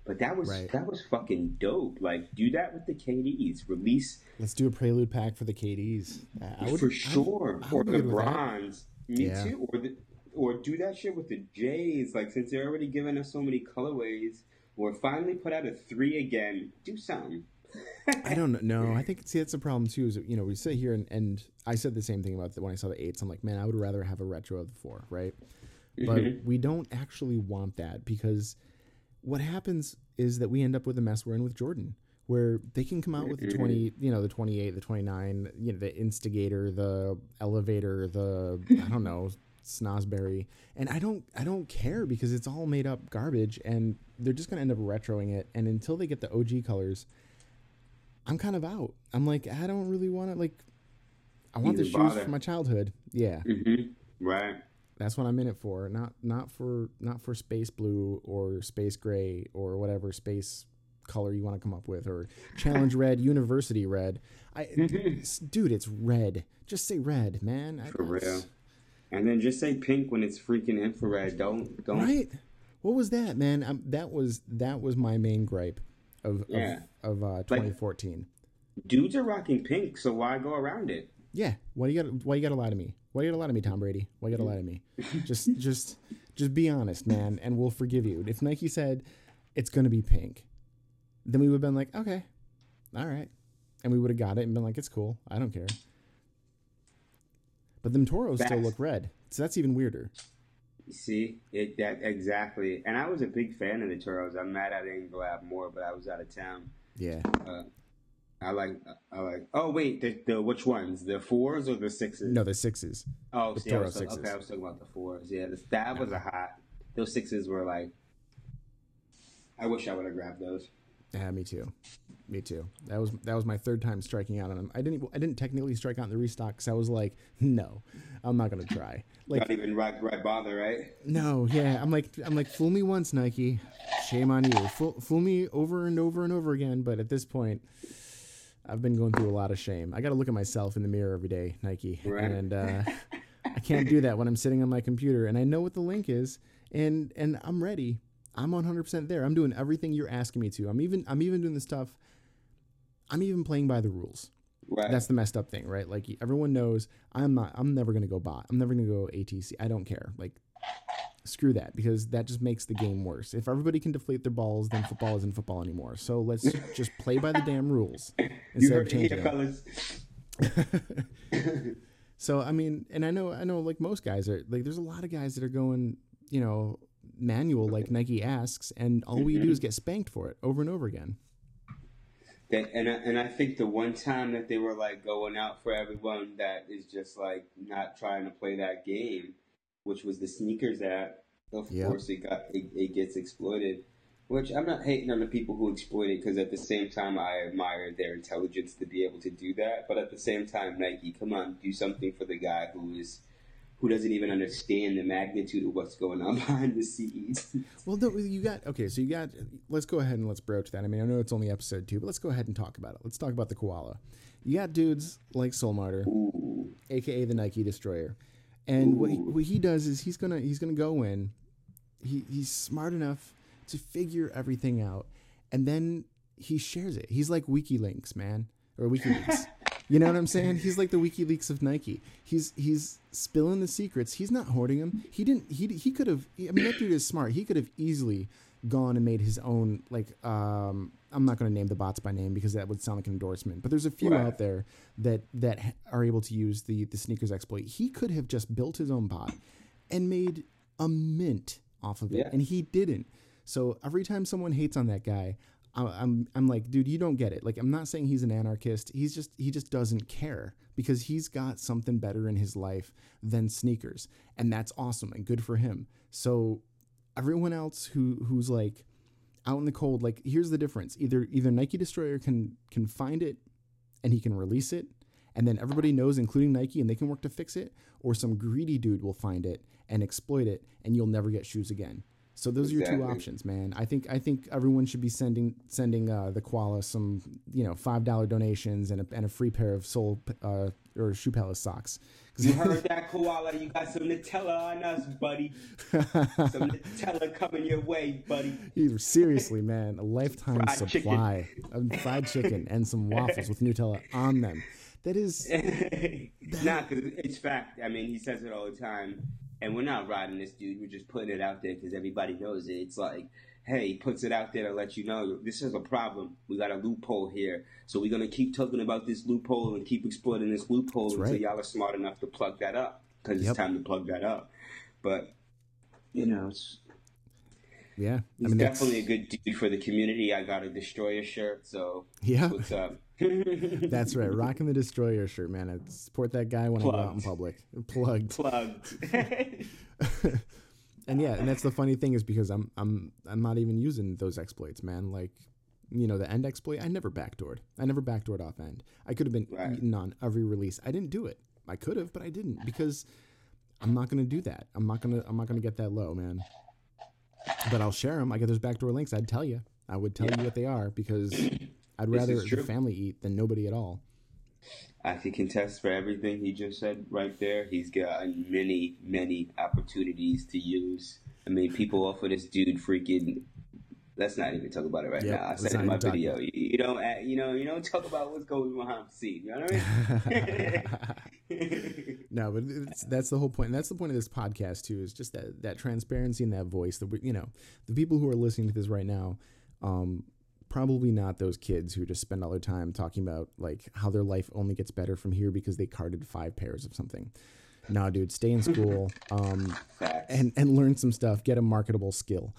But that was Right. fucking dope. Like, do that with the KDs. Release Let's do a prelude pack for the KDs. for sure, I or would be the good with that. bronze. Me Yeah. too. Or do that shit with the Jays. Like, since they're already giving us so many colorways, or finally put out a 3 again. Do something. I don't know. I think that's the problem too. Is we sit here and I said the same thing about when I saw the 8s. I'm like, man, I would rather have a retro of the 4, right? But we don't actually want that, because what happens is that we end up with the mess we're in with Jordan, where they can come out with the 20, the 28, the 29, the Instigator, the Elevator, the I don't know, Snosberry, and I don't care, because it's all made up garbage, and they're just gonna end up retroing it. And until they get the OG colors, I'm kind of out. I'm like, I don't really want to, like, I want the Even shoes bother. from my childhood. Yeah. Right. That's what I'm in it for. Not for space blue or space gray or whatever space color you want to come up with, or challenge red, university red. Dude, it's red. Just say red, man. For real. And then just say pink when it's freaking infrared. Don't. Right? What was that, man? That was my main gripe of 2014. Dudes are rocking pink, so why go around it? Yeah. Why you gotta lie to me? Why you gotta lie to me, Tom Brady? Why you gotta lie to me? Just be honest, man, and we'll forgive you. If Nike said it's gonna be pink, then we would have been like, okay, all right, and we would have got it and been like, it's cool, I don't care. But them Toros still look red, so that's even weirder. See, that exactly. And I was a big fan of the Toros. I'm mad I didn't go out more, but I was out of town. Yeah. I like. Oh wait, the which ones? The 4s or the 6s? No, the 6s. Oh, the see, Toro I was 6s. Okay, I was talking about the 4s. Yeah, that was a hot. Those 6s were like. I wish I would have grabbed those. Yeah, me too. That was my third time striking out on them. I didn't technically strike out in the restock, because I was like, no, I'm not gonna try. Like, Not even right bother, right? no, yeah, I'm like, fool me once, Nike, shame on you. Fool me over and over and over again. But at this point, I've been going through a lot of shame. I got to look at myself in the mirror every day, Nike, Right. and I can't do that when I'm sitting on my computer. And I know what the link is, and I'm ready. I'm 100% there. I'm doing everything you're asking me to. I'm even doing the stuff. I'm even playing by the rules. Right. That's the messed up thing, right? Like, everyone knows I'm never going to go bot. I'm never going to go ATC. I don't care. Like, screw that, because that just makes the game worse. If everybody can deflate their balls, then football isn't football anymore. So let's just play by the damn rules You instead heard of it here, changing them. fellas. So, I mean, and I know like most guys are, like, there's a lot of guys that are going, manual like Nike asks, and all we do is get spanked for it over and over again. And I think the one time that they were like going out for everyone that is just like not trying to play that game, which was the sneakers app. Of course, it gets exploited. Which I'm not hating on the people who exploit it, because at the same time I admire their intelligence to be able to do that. But at the same time, Nike, come on, do something for the guy who doesn't even understand the magnitude of what's going on behind the scenes. Well, no, let's go ahead and let's broach that. I mean, I know it's only episode 2, but let's go ahead and talk about it. Let's talk about the koala. You got dudes like Soul Martyr, aka the Nike Destroyer, and what he does is he's gonna go in. He's smart enough to figure everything out, and then he shares it. He's like WikiLeaks, man, or WikiLeaks. You know what I'm saying? He's like the WikiLeaks of Nike. He's spilling the secrets. He's not hoarding them. He could have. I mean, that dude is smart. He could have easily gone and made his own. Like, I'm not going to name the bots by name, because that would sound like an endorsement. But there's a few out there that are able to use the sneakers exploit. He could have just built his own bot and made a mint off of it, and he didn't. So every time someone hates on that guy, I'm like, dude, you don't get it. Like, I'm not saying he's an anarchist. He just doesn't care, because he's got something better in his life than sneakers, and that's awesome and good for him. So everyone else who's like out in the cold, like, here's the difference. Either Nike Destroyer can find it and he can release it, and then everybody knows, including Nike, and they can work to fix it, or some greedy dude will find it and exploit it, and you'll never get shoes again. So those are your two options, man. I think everyone should be sending the koala some $5 donations and a free pair of or Shoe Palace socks. You heard that, koala? You got some Nutella on us, buddy. Some Nutella coming your way, buddy. Seriously, man, a lifetime supply of fried chicken and some waffles with Nutella on them. That is because it's fact. I mean, he says it all the time. And we're not riding this dude. We're just putting it out there because everybody knows it. It's like, hey, he puts it out there to let you know this is a problem. We got a loophole here. So we're going to keep talking about this loophole and keep exploiting this loophole until y'all are smart enough to plug that up, because it's time to plug that up. But, it's... Yeah. He's definitely a good dude for the community. I got a Destroyer shirt, so what's up? That's right. Rocking the Destroyer shirt, man. I support that guy when I go out in public. Plugged. And that's the funny thing is because I'm not even using those exploits, man. Like, the end exploit, I never backdoored off end. I could have been eaten on every release. I didn't do it. I could have, but I didn't, because I'm not going to do that. I'm not going to get that low, man. But I'll share them. I get those backdoor links. I would tell you what they are, because I'd rather the family eat than nobody at all. I can contest for everything he just said right there. He's got many, many opportunities to use. I mean, people offer this dude freaking. Let's not even talk about it now. I said in my video, you don't talk about what's going on behind the scene. You know what I mean? No, but that's the whole point. And that's the point of this podcast too, is just that transparency and that voice. That the people who are listening to this right now, probably not those kids who just spend all their time talking about like how their life only gets better from here because they carded 5 pairs of something. No, dude, stay in school, and learn some stuff. Get a marketable skill.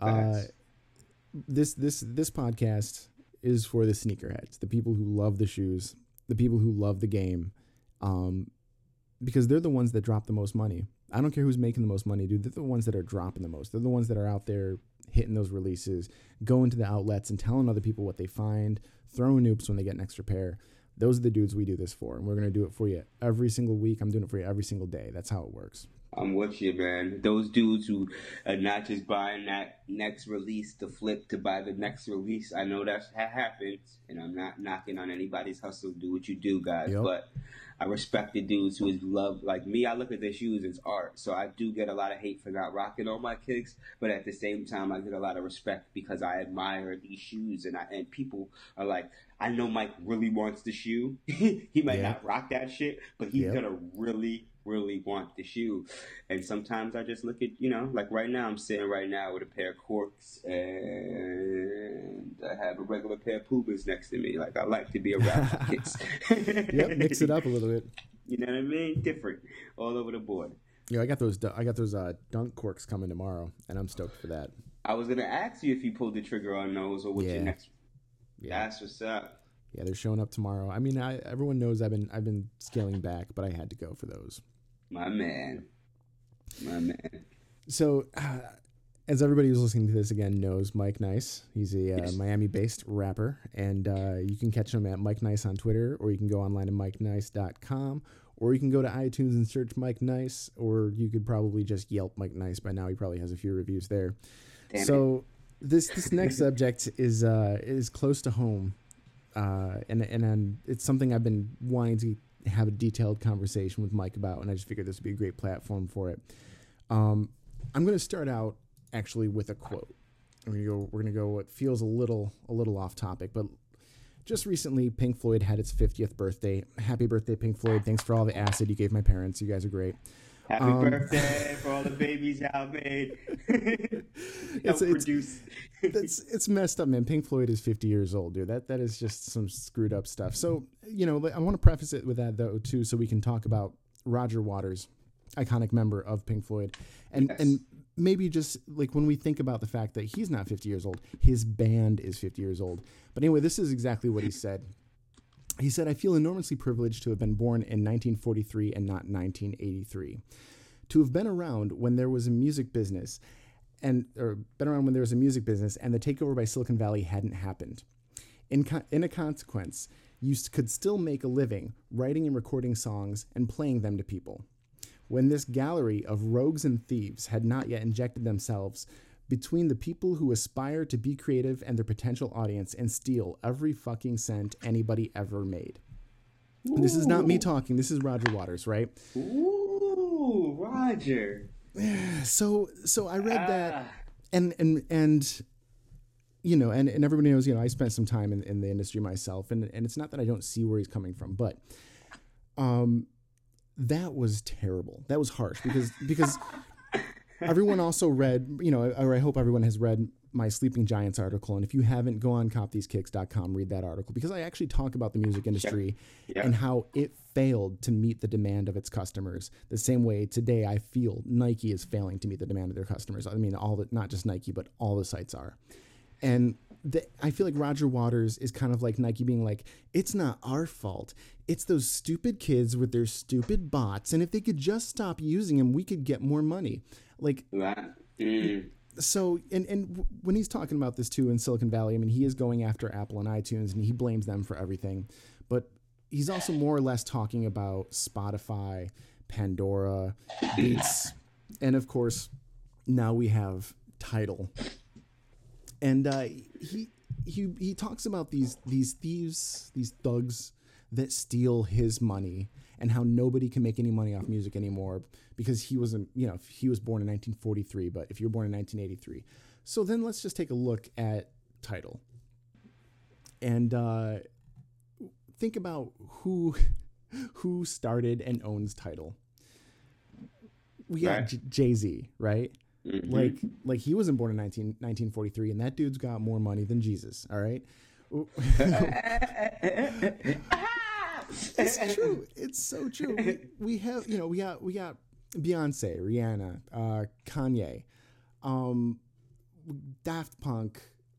This podcast is for the sneakerheads, the people who love the shoes, the people who love the game, because they're the ones that drop the most money. I don't care who's making the most money, dude. They're the ones that are dropping the most. They're the ones that are out there hitting those releases, going to the outlets and telling other people what they find, throwing oops when they get an extra pair. Those are the dudes we do this for, and we're going to do it for you every single week. I'm doing it for you every single day. That's how it works. I'm with you, man. Those dudes who are not just buying that next release to flip to buy the next release. I know that happens, and I'm not knocking on anybody's hustle. Do what you do, guys. Yep. But I respect the dudes who love, like me, I look at their shoes as art. So I do get a lot of hate for not rocking all my kicks, but at the same time, I get a lot of respect because I admire these shoes, and people are like, I know Mike really wants the shoe. He might not rock that shit, but he's gonna really want the shoe. And sometimes I just look at, like right now, I'm sitting right now with a pair of Corks, and I have a regular pair of Pumas next to me. Like, I like to be around my kicks. Mix it up a little bit. You know what I mean? Different, all over the board. Yeah, I got those Dunk Corks coming tomorrow, and I'm stoked for that. I was gonna ask you if you pulled the trigger on those, or what your next. Yeah, that's what's up. Yeah, they're showing up tomorrow. I mean, everyone knows I've been scaling back, but I had to go for those. My man. So, as everybody who's listening to this again knows, Mike Nice. He's a Miami-based rapper, and you can catch him at Mike Nice on Twitter, or you can go online to MikeNice.com, or you can go to iTunes and search Mike Nice, or you could probably just Yelp Mike Nice by now. He probably has a few reviews there. So this next subject is close to home, and it's something I've been wanting to have a detailed conversation with Mike about, and I just figured this would be a great platform for it. I'm going to start out actually with a quote. We're going to go what feels a little off topic, but just recently Pink Floyd had its 50th birthday. Happy birthday, Pink Floyd. Thanks for all the acid you gave my parents. You guys are great. Happy birthday for all the babies y'all made. It's messed up, man. Pink Floyd is 50 years old, dude. That is just some screwed up stuff. So, I want to preface it with that, though, too, so we can talk about Roger Waters, iconic member of Pink Floyd. And maybe just, like, when we think about the fact that he's not 50 years old, his band is 50 years old. But anyway, this is exactly what he said. He said, "I feel enormously privileged to have been born in 1943 and not 1983. To have been around when there was a music business and the takeover by Silicon Valley hadn't happened. In a consequence, you could still make a living writing and recording songs and playing them to people. When this gallery of rogues and thieves had not yet injected themselves between the people who aspire to be creative and their potential audience and steal every fucking cent anybody ever made. This is not me talking. This is Roger Waters, right? Ooh, Roger. So I read that, and you know, and everybody knows, you know, I spent some time in the industry myself, and it's not that I don't see where he's coming from, but that was terrible. That was harsh because everyone also read, you know, or I hope everyone has read my Sleeping Giants article. And if you haven't, go on coptheskicks.com, read that article, because I actually talk about the music industry and how it failed to meet the demand of its customers. The same way today I feel Nike is failing to meet the demand of their customers. I mean, not just Nike, but all the sites are. And I feel like Roger Waters is kind of like Nike being like, it's not our fault. It's those stupid kids with their stupid bots. And if they could just stop using them, we could get more money. Like, so, and when he's talking about this too in Silicon Valley, I mean, he is going after Apple and iTunes and he blames them for everything, but he's also more or less talking about Spotify, Pandora, Beats, and of course, now we have Tidal. And he talks about these thieves, these thugs that steal his money, and how nobody can make any money off music anymore because he wasn't, you know, he was born in 1943, but if you were born in 1983. So then let's just take a look at Tidal and think about who started and owns Tidal. We got Jay-Z, right? Mm-hmm. Like he wasn't born in 1943, and that dude's got more money than Jesus. All right. It's true. It's so true. We have, you know, we got Beyonce, Rihanna, Kanye, Daft Punk,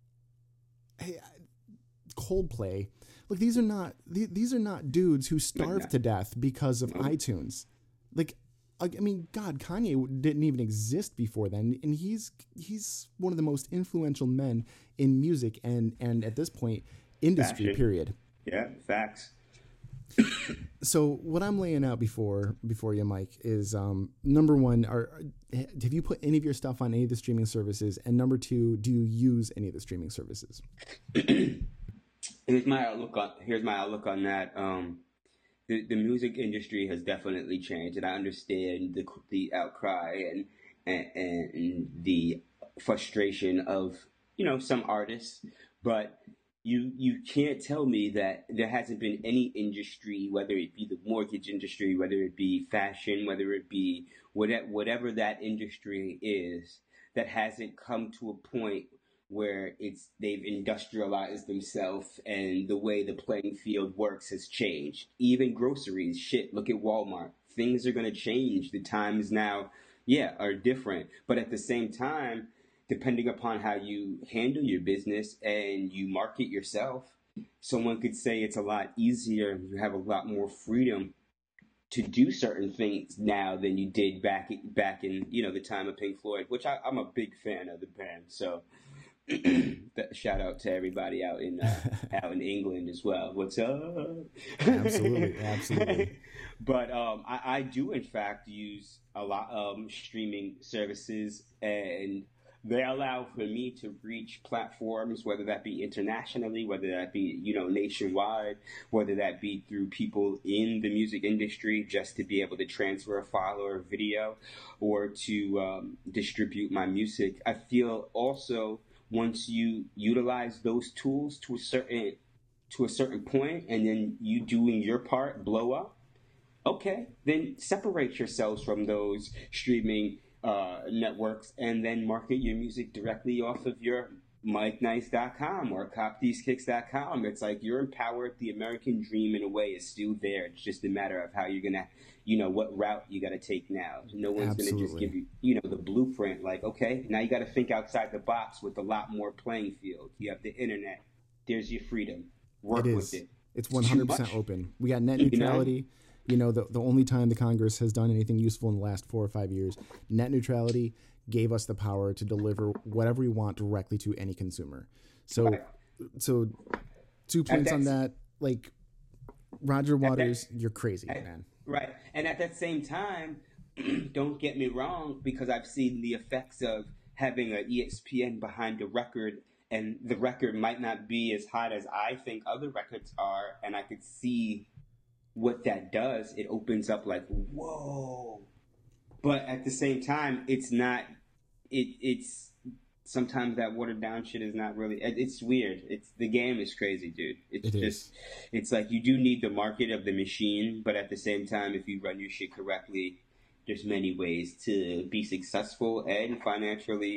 Coldplay. Look, these are not dudes who starved to death because of iTunes. Like, I mean, God, Kanye didn't even exist before then, and he's one of the most influential men in music and at this point, industry. Fashion. Period. Yeah, facts. So what I'm laying out before you, Mike, is number one, have you put any of your stuff on any of the streaming services? And number two, do you use any of the streaming services? Here's my outlook on that. The music industry has definitely changed, and I understand the outcry and the frustration of, you know, some artists, but you can't tell me that there hasn't been any industry, whether it be the mortgage industry, whether it be fashion, whether it be whatever that industry is, that hasn't come to a point where they've industrialized themselves and the way the playing field works has changed. Even groceries, shit, look at Walmart. Things are going to change. The times now, are different. But at the same time, depending upon how you handle your business and you market yourself, someone could say it's a lot easier. You have a lot more freedom to do certain things now than you did back in, you know, the time of Pink Floyd, which I'm a big fan of the band. So shout out to everybody out in England as well. What's up? Absolutely. But I do in fact use a lot of streaming services, and they allow for me to reach platforms, whether that be internationally, whether that be, you know, nationwide, whether that be through people in the music industry, just to be able to transfer a file or a video, or to distribute my music. I feel also, once you utilize those tools to a certain point, and then you doing your part blow up, okay, then separate yourselves from those streaming networks and then market your music directly off of your MikeNice.com or CopTheseKicks.com. It's like you're empowered. The American dream in a way is still there. It's just a matter of how you're going to, you know, what route you got to take now. No one's going to just give you, you know, the blueprint. Like, okay, now you got to think outside the box with a lot more playing field. You have the internet. There's your freedom. Work with it. It's 100% open. We got net neutrality. You know, the only time the Congress has done anything useful in the last 4 or 5 years, net neutrality gave us the power to deliver whatever we want directly to any consumer. So, so 2 points on that. Like, Roger Waters, you're crazy, man. Right. And at that same time, don't get me wrong, because I've seen the effects of having an ESPN behind the record, and the record might not be as hot as I think other records are, and I could see what that does. It opens up like, whoa. But at the same time, it's not, it's sometimes that watered down shit is not really, it's weird. The game is crazy, dude. It's like you do need the market of the machine, but at the same time, if you run your shit correctly, there's many ways to be successful and financially,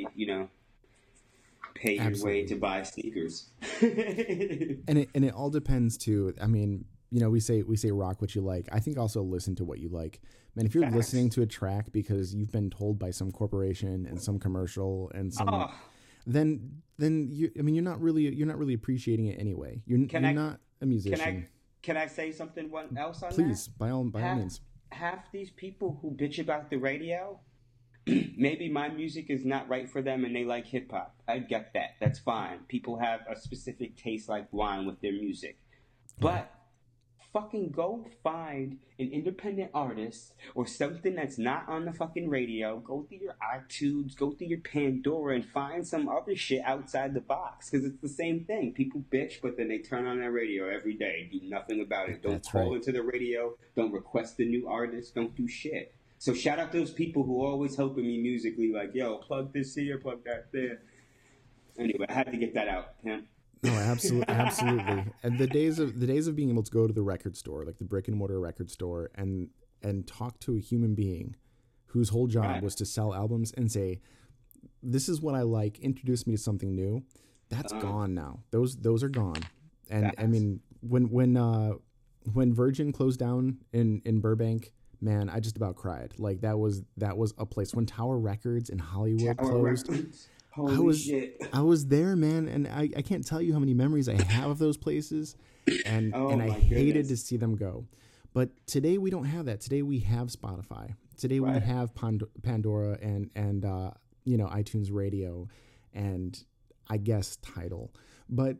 pay your way to buy sneakers. and it all depends too. I mean, we say rock what you like. I think also listen to what you like. Man, if you're listening to a track because you've been told by some corporation and some commercial and some, then you're not really appreciating it anyway. You're not a musician. Can I say something else on that? Please, by all means. Half these people who bitch about the radio, maybe my music is not right for them and they like hip hop. I get that. That's fine. People have a specific taste like wine with their music. But fucking go find an independent artist or something that's not on the fucking radio. Go through your iTunes, go through your Pandora, and find some other shit outside the box. Because it's the same thing. People bitch, but then they turn on their radio every day. Do nothing about it. Don't call into the radio. Don't request a new artist. Don't do shit. So shout out those people who are always helping me musically. Like, yo, plug this here, plug that there. Anyway, I had to get that out, Pimp. No, absolutely. And the days of being able to go to the record store, like the brick and mortar record store, and talk to a human being whose whole job was to sell albums and say, "This is what I like. Introduce me to something new." That's gone now. Those are gone. And I mean, when Virgin closed down in Burbank, man, I just about cried. Like that was a place. When Tower Records in Hollywood closed. I was there, man, and I can't tell you how many memories I have of those places, and I hated to see them go. But today we don't have that. Today we have Spotify. Today we have Pandora and iTunes Radio, and I guess Tidal. But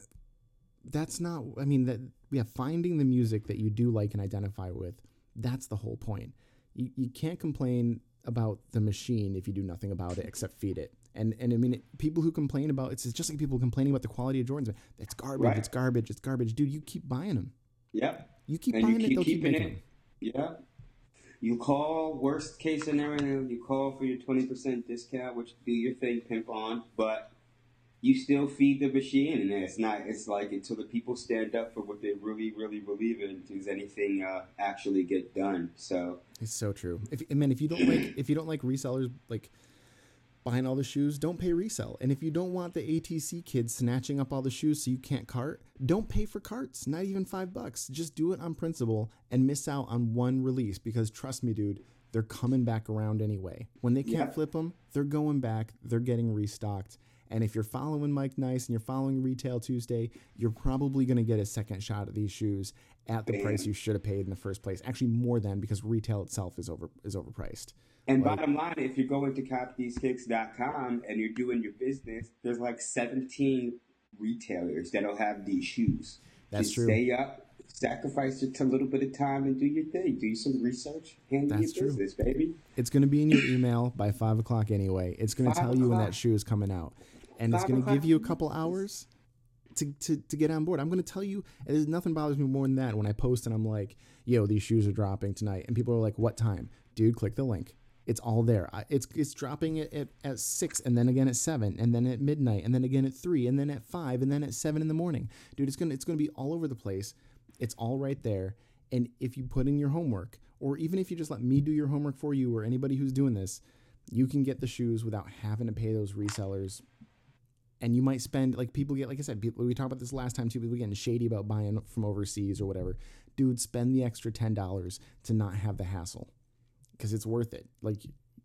that's not. I mean that finding the music that you do like and identify with. That's the whole point. You can't complain about the machine if you do nothing about it except feed it. And I mean, people who complain about it's just like people complaining about the quality of Jordans. It's garbage. Right. It's garbage. Dude, you keep buying them. Yep. You keep buying it. They'll keep making them. Yeah. You call worst case scenario. You call for your 20% discount, which do your thing, pimp on. But you still feed the machine, and it's not. It's like until the people stand up for what they really, really believe in, does anything actually get done? So it's so true. If you don't like resellers like buying all the shoes, don't pay resell. And if you don't want the ATC kids snatching up all the shoes so you can't cart, don't pay for carts. Not even $5. Just do it on principle and miss out on one release, because trust me, dude, they're coming back around anyway. When they can't flip them, they're going back. They're getting restocked. And if you're following Mike Nice and you're following Retail Tuesday, you're probably going to get a second shot at these shoes at the price you should have paid in the first place. Actually, more than, because retail itself is overpriced. And bottom line, if you're going to coptheskicks.com and you're doing your business, there's like 17 retailers that'll have these shoes. That's true. Stay up, sacrifice a little bit of time, and do your thing. Do some research, handle your business, baby. It's going to be in your email by 5 o'clock anyway. It's going to tell you when that shoe is coming out. And it's going to give you a couple hours to get on board. I'm going to tell you, there's nothing bothers me more than that when I post and I'm like, yo, these shoes are dropping tonight. And people are like, what time? Dude, click the link. It's all there. It's dropping at 6, and then again at 7, and then at midnight, and then again at 3, and then at 5, and then at 7 in the morning. Dude, it's gonna be all over the place. It's all right there. And if you put in your homework, or even if you just let me do your homework for you, or anybody who's doing this, you can get the shoes without having to pay those resellers. And you might spend, like people get, like I said, we talked about this last time too, people getting shady about buying from overseas or whatever. Dude, spend the extra $10 to not have the hassle, because it's worth it. Like,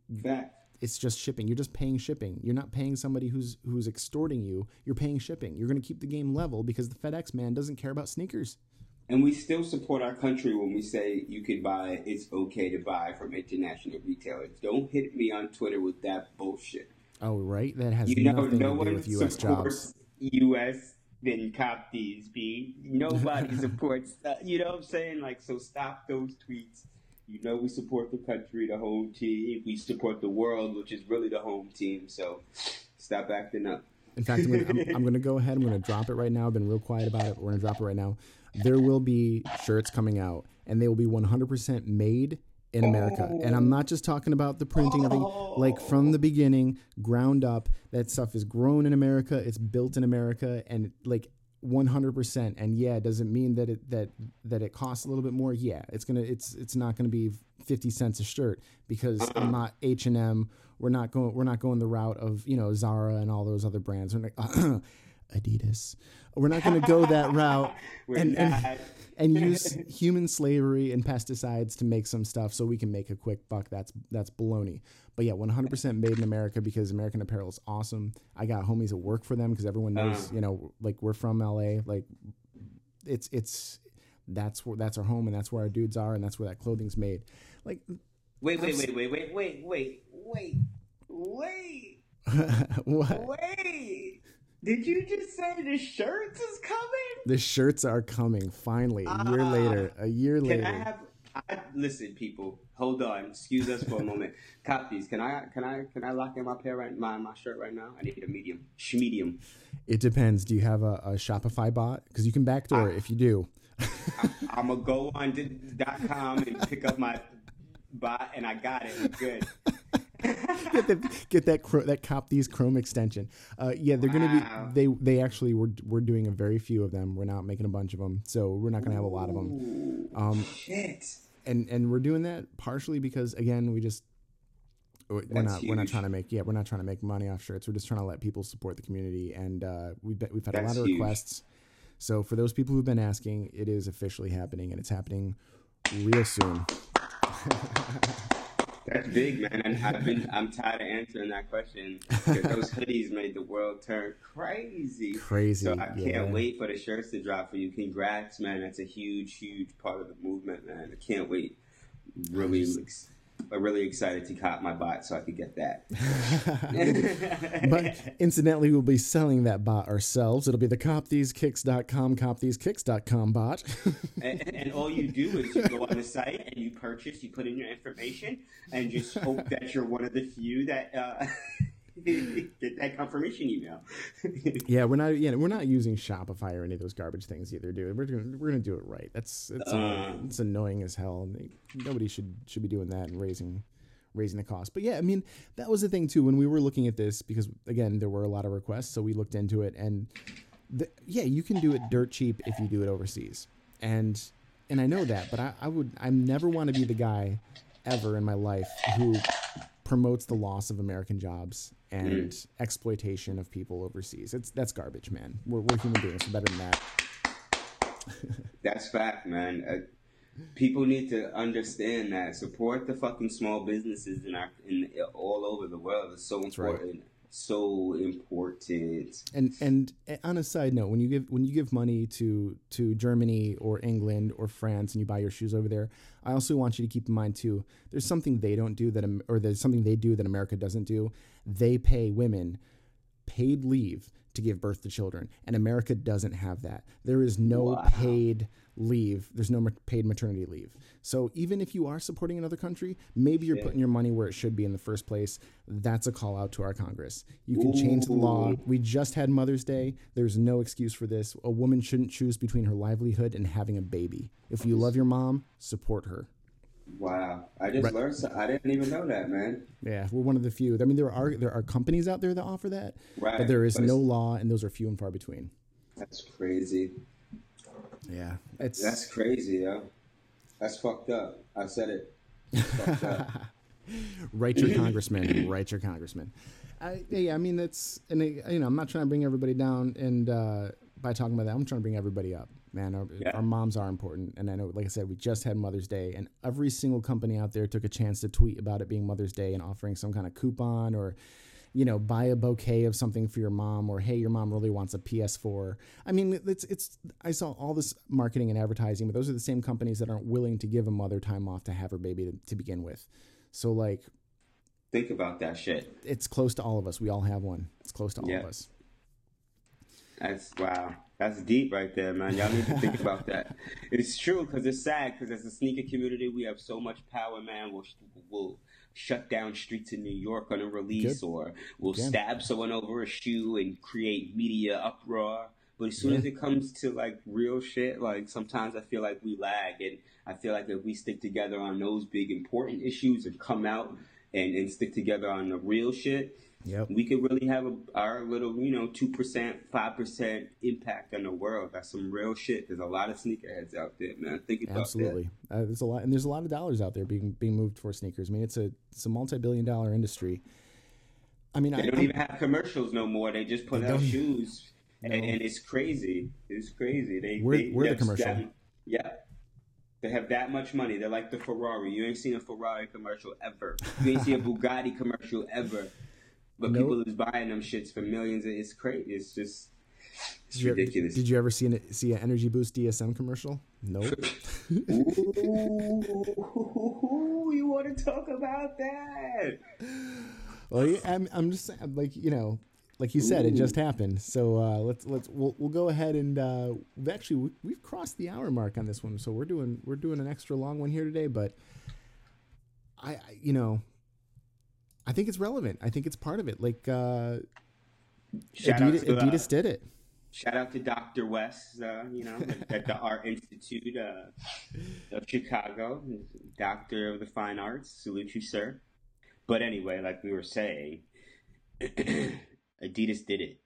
it's just shipping. You're just paying shipping. You're not paying somebody who's extorting you. You're paying shipping. You're going to keep the game level because the FedEx man doesn't care about sneakers. And we still support our country when we say you can buy, it's okay to buy from international retailers. Don't hit me on Twitter with that bullshit. Oh, right? That has nothing to do with U.S. jobs. U.S. than cop these, B. Nobody supports, you know what I'm saying? Like, so stop those tweets. You know, we support the country, the home team. We support the world, which is really the home team. So stop acting up. In fact, I'm gonna go ahead. I'm gonna drop it right now. I've been real quiet about it. But we're gonna drop it right now. There will be shirts coming out, and they will be 100% made in America. And I'm not just talking about the printing of it, like from the beginning, ground up. That stuff is grown in America. It's built in America, and like 100%. And yeah, does it mean that it costs a little bit more? Yeah, it's not gonna be 50 cents a shirt, because I'm not H&M. We're not going the route of, you know, Zara and all those other brands. We're like, Adidas. We're not going to go that route and use human slavery and pesticides to make some stuff so we can make a quick buck. That's baloney. But yeah, 100% made in America, because American Apparel is awesome. I got homies that work for them, because everyone knows, you know, like we're from LA. Like that's our home, and that's where our dudes are, and that's where that clothing's made. Like, wait. What? Wait. Did you just say the shirts is coming? The shirts are coming finally. A year later. Listen, people, hold on. Excuse us for a moment. Cop these. Can I lock in my shirt right now? I need a medium. Schmedium. It depends. Do you have a Shopify bot? Because you can backdoor it if you do. I'm gonna go on .com and pick up my bot, and I got it. I'm good. get that Cop These Chrome extension. Yeah, they're gonna be. They actually we're doing a very few of them. We're not making a bunch of them, so we're not gonna have a lot of them. Shit. And we're doing that partially because, again, we're not trying to make money off shirts. We're just trying to let people support the community, and we've had a lot of requests. So for those people who've been asking, it is officially happening, and it's happening real soon. That's big, man. And I'm tired of answering that question. Those hoodies made the world turn crazy. Crazy. So I can't wait for the shirts to drop for you. Congrats, man. That's a huge, huge part of the movement, man. I can't wait. I'm really excited to cop my bot so I could get that. But incidentally, we'll be selling that bot ourselves. It'll be the coptheskicks.com bot. and all you do is you go on the site and you purchase, you put in your information, and just hope that you're one of the few that get that confirmation email. Yeah, we're not using Shopify or any of those garbage things either, dude. We're gonna do it right. It's annoying as hell. Nobody should be doing that and raising the cost. But yeah, I mean, that was the thing too when we were looking at this, because again, there were a lot of requests, so we looked into it, and you can do it dirt cheap if you do it overseas, and I know that, but I never want to be the guy ever in my life who promotes the loss of American jobs and exploitation of people overseas. That's garbage, man. We're human beings. We're better than that. That's fact, man. People need to understand that. Support the fucking small businesses in all over the world. It's so important. Right. So important. And on a side note, when you give money to Germany or England or France and you buy your shoes over there, I also want you to keep in mind too, there's something they don't do there's something they do that America doesn't do. They pay women paid leave to give birth to children, and America doesn't have that. There is no paid leave. There's no paid maternity leave. So even if you are supporting another country, maybe you're putting your money where it should be in the first place. That's a call out to our Congress. You can change the law. We just had Mother's Day. There's no excuse for this. A woman shouldn't choose between her livelihood and having a baby. If you love your mom, support her. Wow, I just learned something. I didn't even know that, man. Yeah, we're one of the few. I mean, there are companies out there that offer that, but there is no law, and those are few and far between. That's crazy. Yeah, that's crazy, yo. That's fucked up. I said it. Fucked up. Write your congressman. Write your congressman. I mean, that's, and I'm not trying to bring everybody down, and by talking about that, I'm trying to bring everybody up. Man, our moms are important. And I know, like I said, we just had Mother's Day, and every single company out there took a chance to tweet about it being Mother's Day and offering some kind of coupon or, buy a bouquet of something for your mom, or, hey, your mom really wants a PS4. I mean, I saw all this marketing and advertising, but those are the same companies that aren't willing to give a mother time off to have her baby to begin with. So, like, think about that shit. It's close to all of us. We all have one. It's close to all of us. That's wow. That's deep right there, man. Y'all need to think about that. It's true because it's sad because as a sneaker community, we have so much power, man. We'll shut down streets in New York on a release, Good. or we'll Yeah. stab someone over a shoe and create media uproar. But as soon as it comes to like real shit, like sometimes I feel like we lag, and I feel like if we stick together on those big important issues and come out and stick together on the real shit, Yep. we could really have our little, 2%, 5% impact on the world. That's some real shit. There's a lot of sneakerheads out there, man. Think about Absolutely. There's a lot, and there's a lot of dollars out there being moved for sneakers. I mean, it's a multi-billion-dollar industry. I mean, that. They don't even have commercials no more. They just put They out don't. shoes, No. and it's crazy. It's crazy. We're the have commercial. yeah. They have that much money. They're like the Ferrari. You ain't seen a Ferrari commercial ever. You ain't seen a Bugatti commercial ever. But Nope. people is buying them shits for millions. It's crazy. It's just, it's Did you- ridiculous. Did you ever see an Energy Boost DSM commercial? Nope. Ooh, you want to talk about that? Well, yeah, I'm just saying, like, like you said, it just happened. So we'll go ahead and we've crossed the hour mark on this one. So we're doing an extra long one here today, but I think it's relevant. I think it's part of it. Like Shout out to, Adidas did it. Shout out to Dr. West, at the Art Institute of Chicago, Doctor of the Fine Arts. Salute you, sir. But anyway, like we were saying, Adidas did it.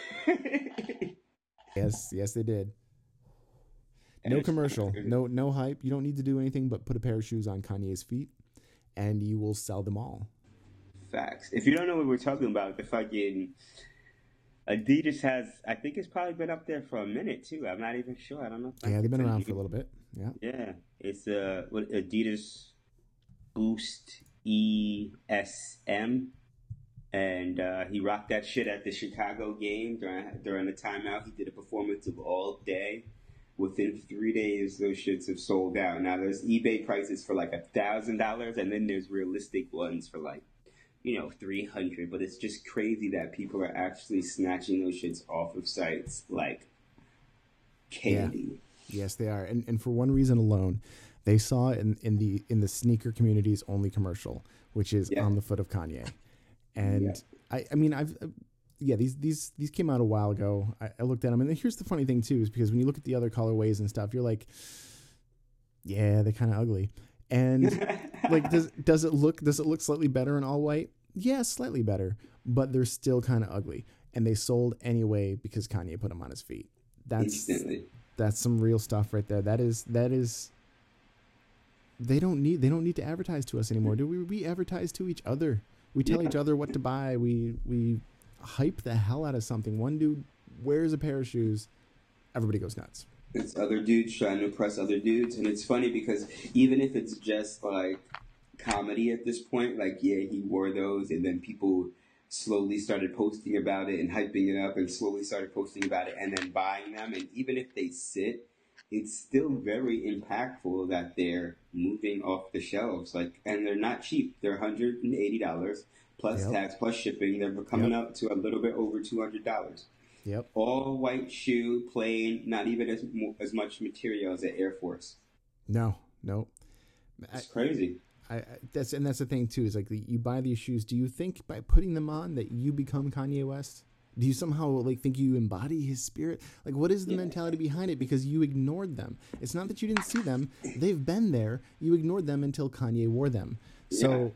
Yes, they did. And No it's- commercial, no hype. You don't need to do anything but put a pair of shoes on Kanye's feet, and you will sell them all. Facts. If you don't know what we're talking about, the fucking Adidas has, I think it's probably been up there for a minute too. I'm not even sure. I don't know. Yeah, they've been around for a little bit. Yeah. Yeah, it's Adidas Boost ESM, and he rocked that shit at the Chicago game during the timeout. He did a performance of all day. Within 3 days, those shits have sold out. Now there's eBay prices for like $1,000, and then there's realistic ones for like $300. But it's just crazy that people are actually snatching those shits off of sites like candy. Yes, they are, and for one reason alone, they saw in the sneaker community's only commercial, which is On the Foot of Kanye, and these came out a while ago. I looked at them, and here's the funny thing too, is because when you look at the other colorways and stuff, you're like, yeah, they're kind of ugly, and like does it look slightly better in all white? Yeah, slightly better, but they're still kind of ugly, and they sold anyway because Kanye put them on his feet. Instantly. That's some real stuff right there. That is. They don't need to advertise to us anymore. Do we advertise to each other? We tell each other what to buy. We hype the hell out of something. One dude wears a pair of shoes, everybody goes nuts. It's other dudes trying to impress other dudes, and it's funny because even if it's just like comedy at this point, like he wore those, and then people slowly started posting about it and hyping it up, and slowly started posting about it and then buying them, and even if they sit, it's still very impactful that they're moving off the shelves, and they're not cheap. They're $180 plus tax plus shipping. They're coming up to a little bit over $200. Yep. All white shoe, plain, not even as much material as an Air Force. No. It's crazy. That's the thing too. Is like you buy these shoes. Do you think by putting them on that you become Kanye West? Do you somehow think you embody his spirit? Like, what is the mentality behind it? Because you ignored them. It's not that you didn't see them; they've been there. You ignored them until Kanye wore them. So.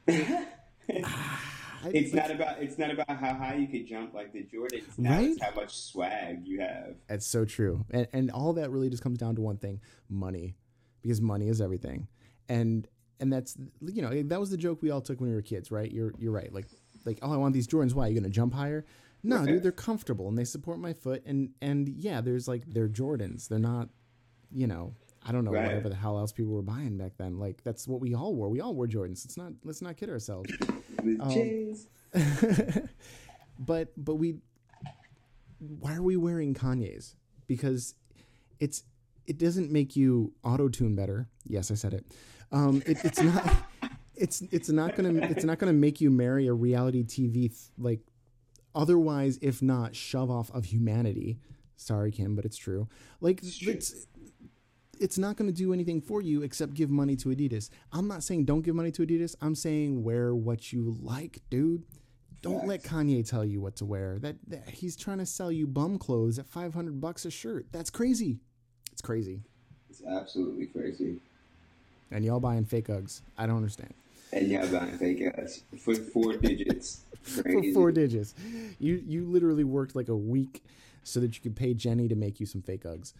It's not about how high you could jump like the Jordans. Now Right? It's how much swag you have. That's so true. And all that really just comes down to one thing: money. Because money is everything. And that's, that was the joke we all took when we were kids, right? You're right. Like, oh, I want these Jordans. Why? Are you going to jump higher? No, Right. dude, they're comfortable and they support my foot. And yeah, there's they're Jordans. They're not, I don't know, Right. whatever the hell else people were buying back then. Like, that's what we all wore. We all wore Jordans. Let's not kid ourselves. With J's. But why are we wearing Kanye's? Because it doesn't make you auto-tune better. Yes, I said it. It's not. It's not gonna make you marry a reality TV otherwise, if not, shove off of humanity Sorry, Kim, but it's true. Like, it's not going to do anything for you except give money to Adidas. I'm not saying don't give money to Adidas. I'm saying wear what you like, dude. Don't let Kanye tell you what to wear. That he's trying to sell you bum clothes at $500 a shirt. That's crazy. It's crazy. It's absolutely crazy. And y'all buying fake Uggs. I don't understand. And y'all buying fake Uggs for 4 digits. Crazy. For 4 digits. You literally worked like a week so that you could pay Jenny to make you some fake Uggs.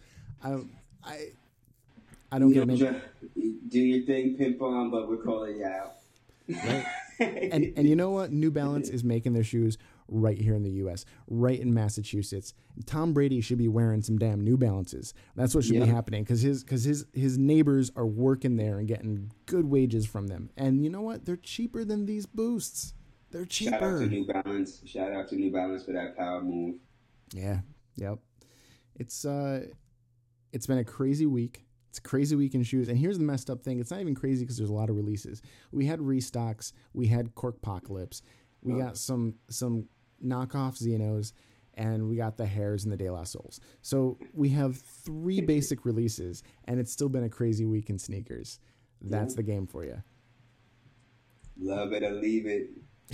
I don't get it. Do your thing, pimp on, but we're calling you out. Right? and you know what? New Balance is making their shoes right here in the U.S., right in Massachusetts. Tom Brady should be wearing some damn New Balances. That's what should be happening because his neighbors are working there and getting good wages from them. And you know what? They're cheaper than these Boosts. They're cheaper. Shout out to New Balance. Shout out to New Balance for that power move. Yeah. Yep. It's been a crazy week. It's a crazy week in shoes. And here's the messed up thing. It's not even crazy because there's a lot of releases. We had restocks. We had Corkpocalypse. We got some knockoff Xenos. And we got the Hairs and the De La Souls. So we have 3 basic releases. And it's still been a crazy week in sneakers. That's the game for you. Love it or leave it.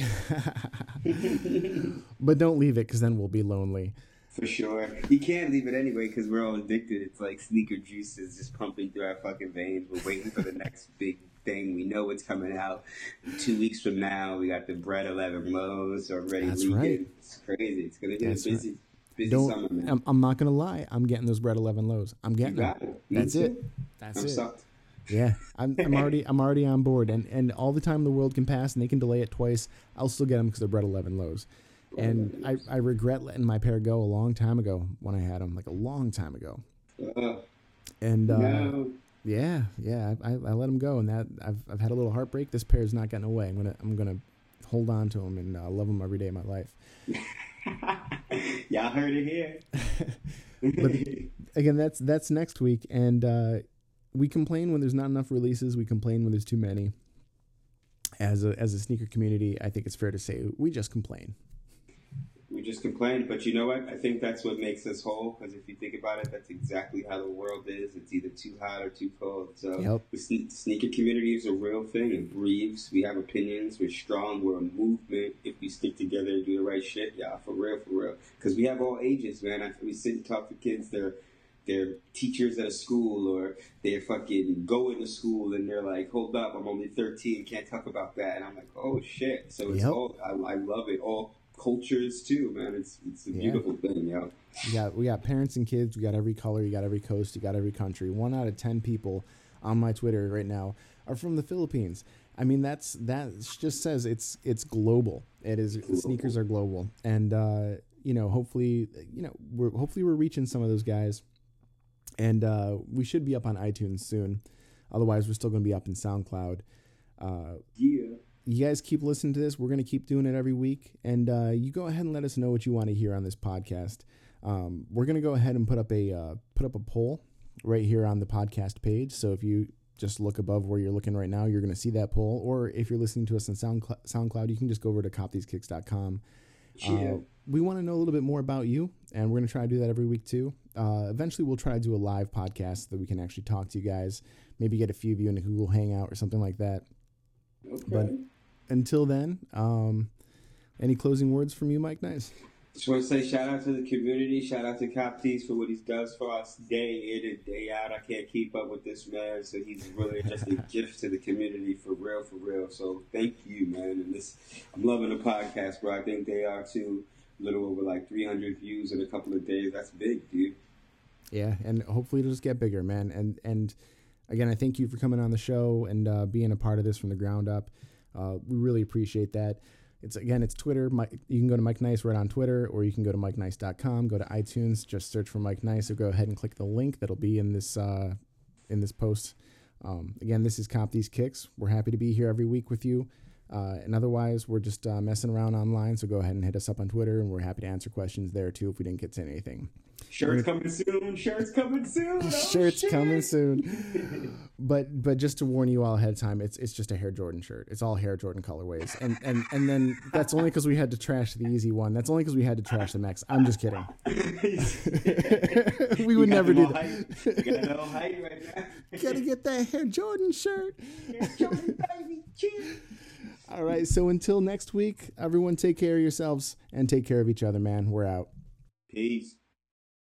But don't leave it because then we'll be lonely. For sure. You can't leave it anyway because we're all addicted. It's like sneaker juice is just pumping through our fucking veins. We're waiting for the next big thing. We know it's coming out. 2 weeks from now, we got the Bread 11 lows already leaking. Right. It's crazy. It's going to get a busy summer, man. I'm not going to lie. I'm getting those Bread 11 lows. I'm getting them. That's it. That's it. Sucked. Yeah, I'm already on board, and all the time the world can pass, and they can delay it twice. I'll still get them because they're Bread 11 lows. And I regret letting my pair go a long time ago when I had them, like a long time ago. And no. yeah, I let them go, and that I've had a little heartbreak. This pair is not getting away. I'm gonna hold on to them and love them every day of my life. Y'all heard it here. But again, that's next week, and we complain when there's not enough releases. We complain when there's too many. As a sneaker community, I think it's fair to say we just complain. We just complain, but you know what? I think that's what makes us whole, because if you think about it, that's exactly how the world is. It's either too hot or too cold. So the sneaker community is a real thing. It breathes. We have opinions. We're strong. We're a movement. If we stick together and do the right shit, for real. Because we have all ages, man. We sit and talk to kids. They're teachers at a school, or they're fucking going to school, and they're like, hold up, I'm only 13, can't talk about that. And I'm like, oh, shit. So it's all, I love it. All cultures, too, man. It's a beautiful thing, yo. We got parents and kids. We got every color. You got every coast. You got every country. 1 out of 10 people on my Twitter right now are from the Philippines. I mean, that just says it's global. It is. Global. Sneakers are global. And, hopefully we're reaching some of those guys. And we should be up on iTunes soon. Otherwise, we're still going to be up in SoundCloud. You guys keep listening to this. We're going to keep doing it every week. And you go ahead and let us know what you want to hear on this podcast. We're going to go ahead and put up a poll right here on the podcast page. So if you just look above where you're looking right now, you're going to see that poll. Or if you're listening to us on SoundCloud, you can just go over to copthese.com. We want to know a little bit more about you, and we're going to try to do that every week too. Eventually, we'll try to do a live podcast so that we can actually talk to you guys, maybe get a few of you in a Google Hangout or something like that. Okay. But until then, any closing words from you, Mike Nice? Just want to say shout out to the community, shout out to Cop Tees for what he does for us day in and day out. I can't keep up with this man, so he's really just a gift to the community for real. So thank you, man. And I'm loving the podcast, bro. I think they are too. A little over like 300 views in a couple of days. That's big, dude. Yeah, and hopefully it'll just get bigger, man. And again, I thank you for coming on the show and being a part of this from the ground up. We really appreciate that. It's Twitter. You can go to Mike Nice right on Twitter, or you can go to MikeNice.com. Go to iTunes, just search for Mike Nice, or go ahead and click the link that'll be in this post. Again, this is Cop These Kicks. We're happy to be here every week with you. And otherwise, we're just messing around online. So go ahead and hit us up on Twitter, and we're happy to answer questions there too if we didn't get to anything. Shirts coming soon. Shirts coming soon. Oh, Shirts coming soon. But just to warn you all ahead of time, it's just a Hair Jordan shirt. It's all Hair Jordan colorways. And then that's only because we had to trash the easy one. That's only because we had to trash the Mex. I'm just kidding. We would never do that. You got no height right now. Gotta get that Hair Jordan shirt. Hair Jordan, baby. Cheers. All right. So until next week, everyone take care of yourselves and take care of each other, man. We're out. Peace.